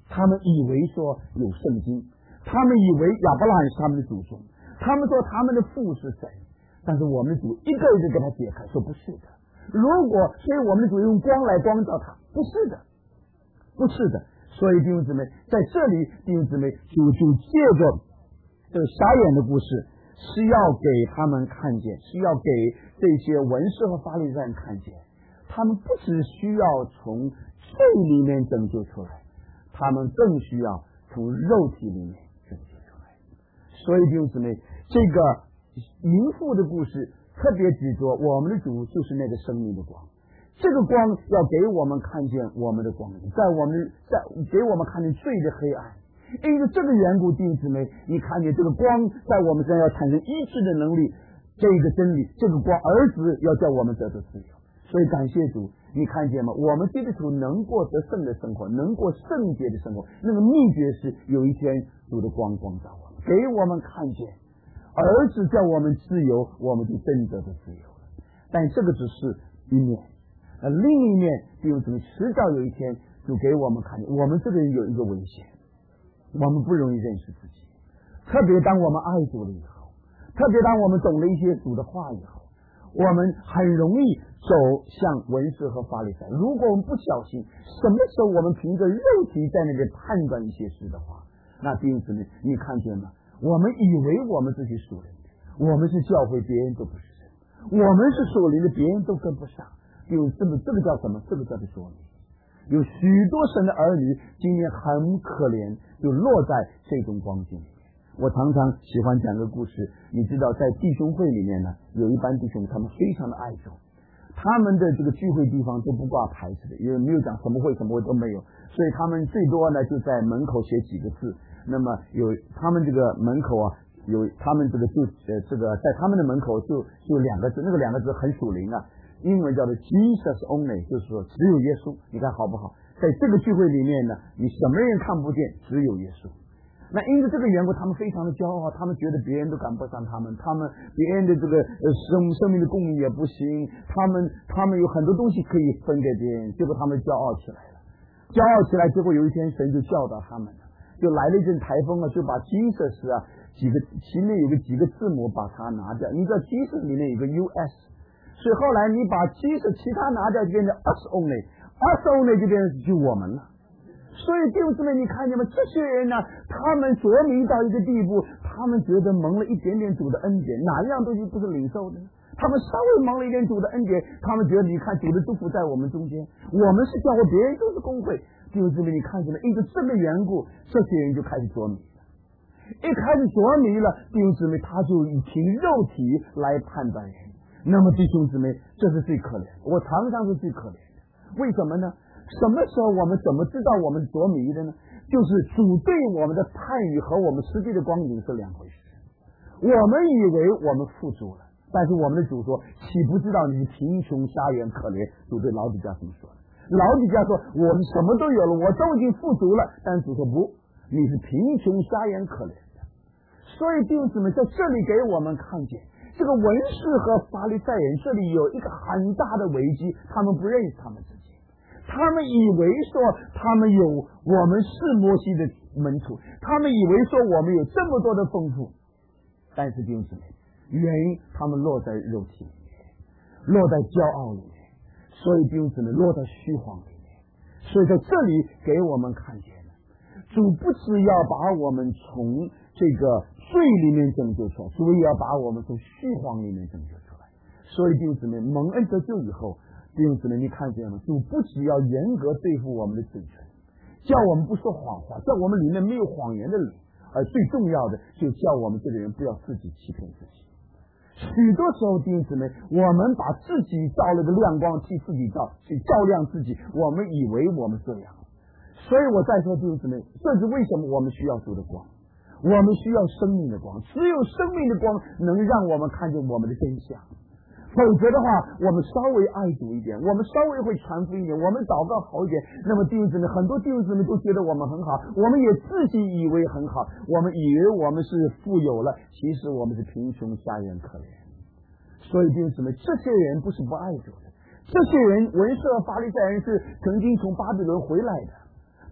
S1: 他们以为说有圣经，他们以为亚伯拉罕是他们的祖宗，他们说他们的父是谁，但是我们的主一个一个给他解开，说不是的。如果所以我们的主用光来光照他，不是的，不是的。所以弟兄姊妹，在这里弟兄姊妹主就借着这个瞎眼的故事，是要给他们看见，是要给这些文士和法利赛人看见，他们不只需要从罪里面拯救出来，他们更需要从肉体里面拯救出来。所以弟兄姊妹，这个淫妇的故事特别指着我们的主就是那个生命的光，这个光要给我们看见我们的光明，在我们在给我们看见罪的黑暗。因为这个缘故，弟兄姊妹，你看见这个光在我们身上要产生医治的能力，这个真理，这个光儿子要叫我们得到自由。所以感谢主，你看见吗？我们基督徒能过得胜的生活，能过圣洁的生活，那个秘诀是有一天主的光光照我们，给我们看见儿子叫我们自由，我们就真得的自由了。但这个只是一面，呃，另一面弟兄姊妹，迟早有一天主给我们看见，我们这个人有一个危险，我们不容易认识自己，特别当我们爱主了以后，特别当我们懂了一些主的话以后，我们很容易走向文士和法利赛。如果我们不小心，什么时候我们凭着肉体在那里判断一些事的话，那弟兄姊妹，你看见吗？我们以为我们自己属灵的，我们是教会，别人都不是神；我们是属灵的，别人都跟不上。有这个这个叫什么？这个叫做说明。有许多神的儿女今天很可怜，就落在这种光景里面。我常常喜欢讲个故事，你知道在弟兄会里面呢，有一班弟兄他们非常的爱主，他们的这个聚会地方都不挂牌子的，因为没有讲什么会什么会都没有，所以他们最多呢就在门口写几个字。那么有他们这个门口啊，有他们这个就呃这个在他们的门口就就两个字，那个两个字很属灵啊，英文叫做 Jesus only， 就是说只有耶稣。你看好不好？在这个聚会里面呢，你什么人看不见，只有耶稣。那因为这个缘故，他们非常的骄傲，他们觉得别人都赶不上他们，他们别人的这个呃生生命的供应也不行，他们他们有很多东西可以分给别人，结果他们骄傲起来了，骄傲起来，结果有一天神就教导他们了，就来了一阵台风啊，就把 Jesus 啊几个前面有个几个字母把它拿掉，你知道 Jesus 里面有个 U S， 所以后来你把 Jesus 其他拿掉就变成 us only，us only 就变成就我们了。所以弟兄姊妹，你看见吗？这些人呢，他们着迷到一个地步，他们觉得蒙了一点点主的恩典，哪一样东西不是领受的呢？他们稍微蒙了一点主的恩典，他们觉得你看主的祝福在我们中间，我们是教会，别人都是公会。弟兄姊妹，你看见了，因为这个缘故，这些人就开始着迷了。一开始着迷了，弟兄姊妹，他就以凭肉体来判断人。那么弟兄姊妹，这是最可怜的，我常常是最可怜的。为什么呢？什么时候我们怎么知道我们着迷的呢？就是主对我们的判语和我们实际的光景是两回事。我们以为我们富足了，但是我们的主说，岂不知道你是贫穷瞎眼可怜？主对老底家这么说的。老底家说，我们什么都有了，我都已经富足了，但是主说不，你是贫穷瞎眼可怜的。所以弟兄姊妹，在这里给我们看见，这个文士和法利赛人这里有一个很大的危机，他们不认识他们自己。他们以为说他们有我们是摩西的门徒，他们以为说我们有这么多的丰富，但是弟兄姊妹，原因他们落在肉体里面，落在骄傲里面，所以弟兄姊妹落在虚谎里面。所以在这里给我们看见了，主不是要把我们从这个罪里面拯救出来，主也要把我们从虚谎里面拯救出来。所以弟兄姊妹，蒙恩得救以后，弟兄姊妹，你看见吗？主不只要严格对付我们的嘴唇，叫我们不说谎话，叫我们里面没有谎言的灵，而最重要的就叫我们这个人不要自己欺骗自己。许多时候弟兄姊妹，我们把自己照了个亮光，替自己照，去照亮自己，我们以为我们这样。所以我再说弟兄姊妹，这是为什么我们需要主的光，我们需要生命的光，只有生命的光能让我们看见我们的真相。否则的话，我们稍微爱主一点，我们稍微会传福音一点，我们祷告好一点，那么弟兄姊妹，很多弟兄姊妹都觉得我们很好，我们也自己以为很好，我们以为我们是富有了，其实我们是贫穷瞎眼可怜。所以弟兄姊妹，这些人不是不爱主的，这些人文士和法利赛人是曾经从巴比伦回来的，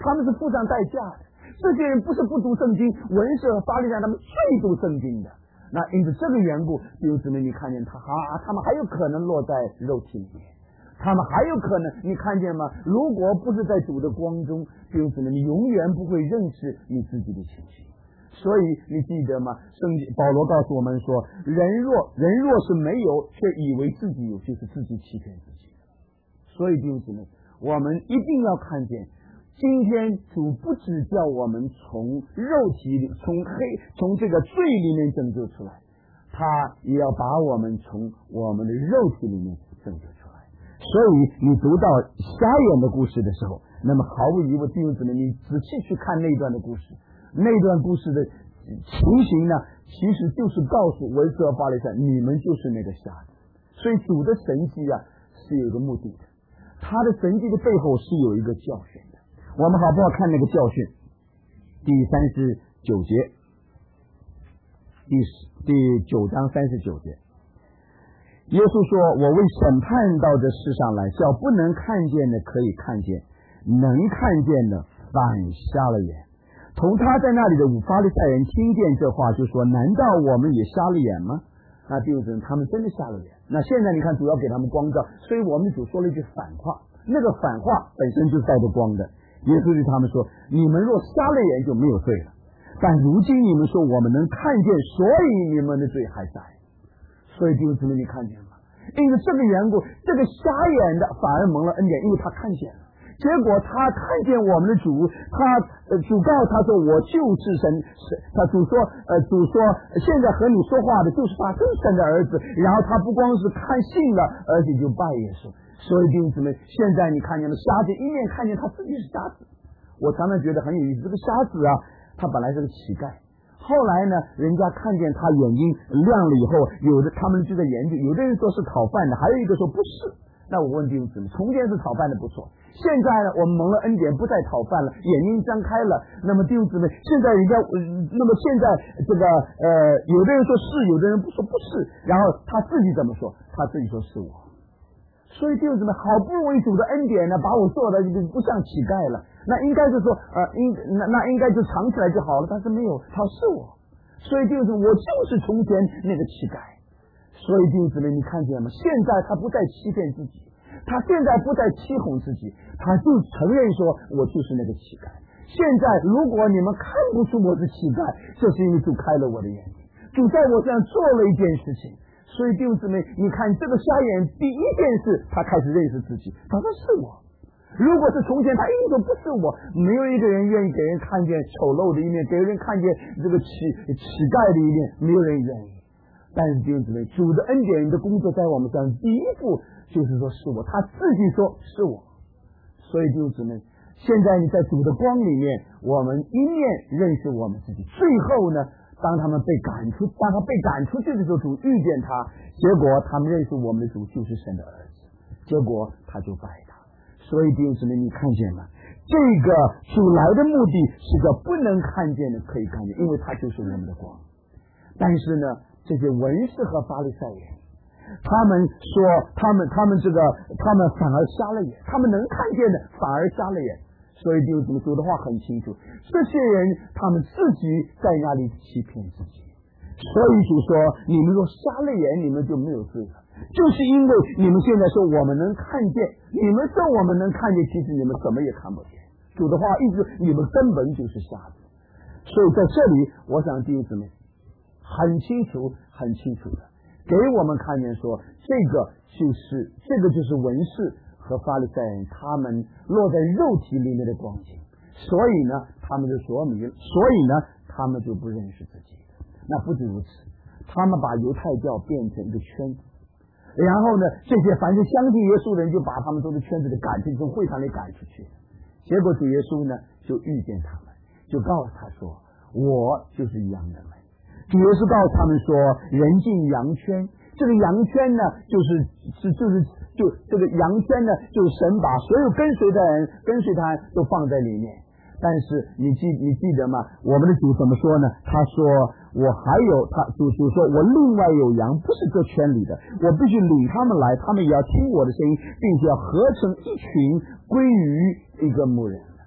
S1: 他们是付上代价的。这些人不是不读圣经，文士和法利赛他们最读圣经的。那因此这个缘故，弟兄姊妹，你看见他啊，他们还有可能落在肉体里面，他们还有可能，你看见吗？如果不是在主的光中，弟兄姊妹，你永远不会认识你自己的情形。所以你记得吗？圣经保罗告诉我们说，人若人若是没有，却以为自己有，就是自己欺骗自己。所以弟兄姊妹，我们一定要看见，今天主不只叫我们从肉体里、从黑、从这个罪里面拯救出来，他也要把我们从我们的肉体里面拯救出来。所以你读到瞎眼的故事的时候，那么毫无疑问，弟兄姊妹，你仔细去看那段的故事，那段故事的情形呢，其实就是告诉文士和法利赛，你们就是那个瞎子。所以主的神迹啊，是有一个目的的，他的神迹的背后是有一个教训的。我们好不好看那个教训？第三十九节，第第九章三十九节，耶稣说：“我为审判到这世上来，叫不能看见的可以看见，能看见的反瞎了眼。”同他在那里的五法利赛人听见这话，就说：“难道我们也瞎了眼吗？”那弟兄姊妹，他们真的瞎了眼。那现在你看，主要给他们光照，所以我们主说了一句反话，那个反话本身就带着光的。耶稣对他们说：“你们若瞎了眼，就没有罪了。但如今你们说我们能看见，所以你们的罪还在。”所以弟兄姊妹，你看见吗？因为这个缘故，这个瞎眼的反而蒙了恩典，因为他看见了。结果他看见我们的主，他呃主告他说：“我就是神。”他主说：“呃，主说现在和你说话的就是他真神的儿子。”然后他不光是看信了，而且就拜耶稣。所以弟兄姊妹，现在你看见了瞎子，一面看见他自己是瞎子。我常常觉得很有意思，这个瞎子啊，他本来是个乞丐，后来呢，人家看见他眼睛亮了以后，有的他们就在研究，有的人说是讨饭的，还有一个说不是。那我问弟兄姊妹，从前是讨饭的不错，现在呢，我们蒙了恩典，不再讨饭了，眼睛张开了。那么弟兄姊妹，现在人家，呃、那么现在这个呃，有的人说是，有的人不说不是，然后他自己怎么说？他自己说是我。所以弟兄姊妹，好不容易主的恩典呢，把我做的不像乞丐了，那应该是说，呃，应那那应该就藏起来就好了，但是没有，他是我。所以弟兄姊妹，我就是从前那个乞丐。所以弟兄姊妹，你看见吗？现在他不再欺骗自己，他现在不再欺哄自己，他就承认说，我就是那个乞丐。现在如果你们看不出我是乞丐，这是因为主开了我的眼睛，主在我身上做了一件事情。所以弟兄姊妹，你看这个瞎眼，第一件事他开始认识自己，他说是我。如果是从前他一直都不是我，没有一个人愿意给人看见丑陋的一面，给人看见这个乞乞丐的一面，没有人愿意。但是弟兄姊妹，主的恩典的工作在我们身上，第一步就是说是我，他自己说是我。所以弟兄姊妹，现在你在主的光里面，我们一面认识我们自己，最后呢，当他们被赶出，当他被赶出去的时候，主遇见他，结果他们认识我们的主就是神的儿子，结果他就拜他。所以弟兄姊妹，你看见了，这个主来的目的是叫不能看见的可以看见，因为他就是我们的光。但是呢，这些文士和法利赛人，他们说他们他们这个他们反而瞎了眼，他们能看见的反而瞎了眼。所以弟兄姊妹，主的话很清楚，这些人他们自己在那里欺骗自己。所以主说，你们若瞎了眼，你们就没有罪了，就是因为你们现在说我们能看见，你们说我们能看见，其实你们什么也看不见。主的话一直，你们根本就是瞎子。所以在这里，我想弟兄姊妹很清楚很清楚的给我们看见说，这个就是这个就是文士和法利赛人他们落在肉体里面的光景，所以呢他们就说明，所以呢他们就不认识自己。那不止如此，他们把犹太教变成一个圈子，然后呢这些凡是相信耶稣的人就把他们从这圈子里赶出去，从会场里赶出去。结果主耶稣呢就遇见他们，就告诉他说，我就是羊的门。主耶稣告诉他们说，人进羊圈，这个羊圈呢就是是就是就这个羊圈呢就是神把所有跟随的人跟随他都放在里面。但是你记你记得吗？我们的主怎么说呢？他说，我还有他主主说，我另外有羊不是这圈里的，我必须领他们来，他们也要听我的声音，并且要合成一群归于一个牧人。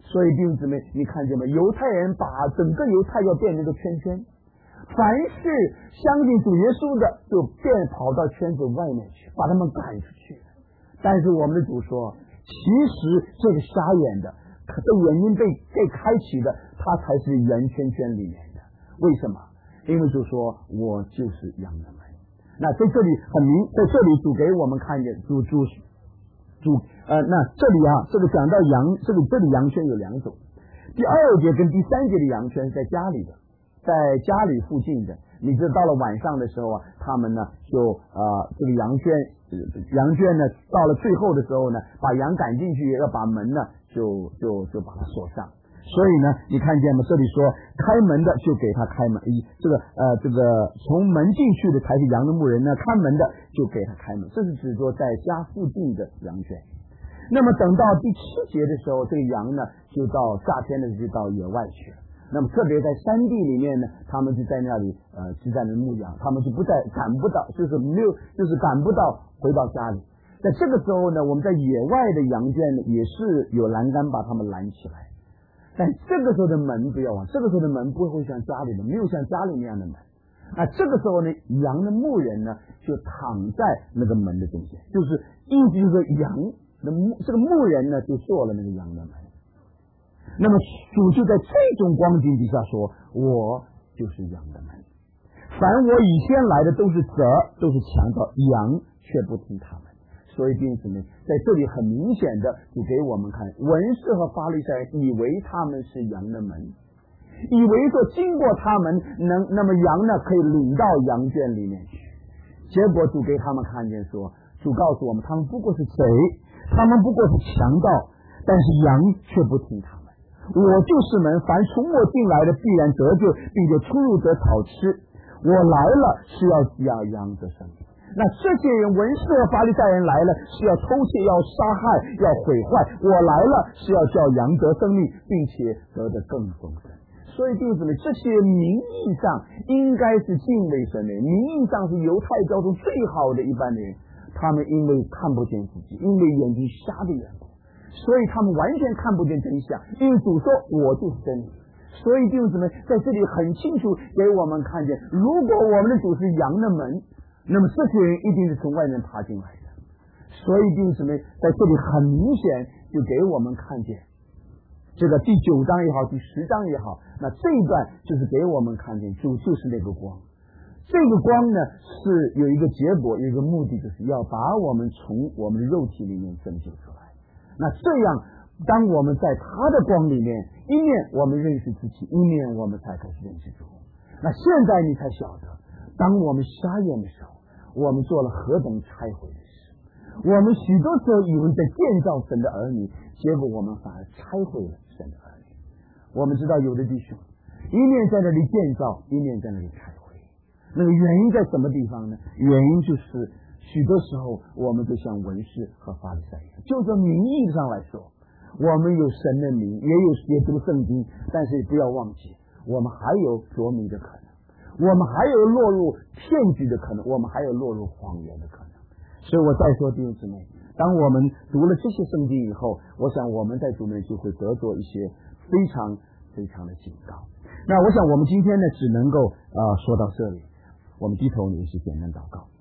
S1: 所以弟兄姊妹，你看见吗？犹太人把整个犹太要变成一个圈圈，凡是相信主耶稣的，就变跑到圈子外面去，把他们赶出去。但是我们的主说，其实这个瞎眼的，这眼睛被被开启的，他才是圆圈圈里面的。为什么？因为主说，我就是羊的门。那在这里很明，在这里主给我们看见，主主主呃，那这里啊，这个讲到羊，这个这里羊圈有两种，第二节跟第三节的羊圈是在家里的，在家里附近的。你知道到了晚上的时候啊，他们呢就呃这个羊圈羊圈呢到了最后的时候呢，把羊赶进去，要把门呢就就就把它锁上。所以呢，你看见吗？这里说开门的就给他开门，一这个呃这个从门进去的才是羊的牧人呢，看门的就给他开门，这是指说在家附近的羊圈。那么等到第七节的时候，这个羊呢就到夏天的就到野外去了。那么特别在山地里面呢，他们就在那里呃就在那牧羊，他们就不再赶不到，就是没有就是赶不到回到家里。在这个时候呢，我们在野外的羊圈呢也是有栏杆把他们拦起来。但这个时候的门不要忘，这个时候的门不会像家里的，没有像家里那样的门。那这个时候呢，羊的牧人呢就躺在那个门的中间，就是意思就是羊的牧这个牧人呢就做了那个羊的门。那么主就在这种光景底下说，我就是羊的门，凡我以先来的都是蛇，都是强盗，羊却不听他们。所以弟兄姊妹，在这里很明显的就给我们看，文士和法利赛人以为他们是羊的门，以为说经过他们能那么羊呢可以领到羊圈里面去。结果主给他们看见说，主告诉我们，他们不过是贼，他们不过是强盗，但是羊却不听他们。我就是门，凡从我进来的必然得救，并且出入得草吃。我来了是要要羊得生命。那这些人文士和法利赛人来了是要偷窃，要杀害，要毁坏，我来了是要叫羊得生命，并且得得更丰盛。所以弟兄姊妹，这些名义上应该是敬畏神的人，名义上是犹太教中最好的一般的人，他们因为看不见自己，因为眼睛瞎的缘故，所以他们完全看不见真相。因为主说我就是真理，所以弟兄姊妹在这里很清楚给我们看见，如果我们的主是羊的门，那么这些人一定是从外面爬进来的。所以弟兄姊妹在这里很明显就给我们看见，这个第九章也好，第十章也好，那这一段就是给我们看见主就是那个光。这个光呢是有一个结果，有一个目的，就是要把我们从我们的肉体里面拯救出来。那这样当我们在他的光里面，一面我们认识自己，一面我们才开始认识主。那现在你才晓得，当我们瞎眼的时候，我们做了何等拆毁的事。我们许多时候以为在建造神的儿女，结果我们反而拆毁了神的儿女。我们知道有的弟兄一面在那里建造，一面在那里拆毁，那个原因在什么地方呢？原因就是许多时候我们就像文士和法利赛人，就从名义上来说，我们有神的名，也有也读圣经，但是不要忘记我们还有着迷的可能，我们还有落入骗局的可能，我们还有落入谎言的可能。所以我再说弟兄姊妹，当我们读了这些圣经以后，我想我们在主面就会得着一些非常非常的警告。那我想我们今天呢只能够呃说到这里，我们低头有一些简单祷告。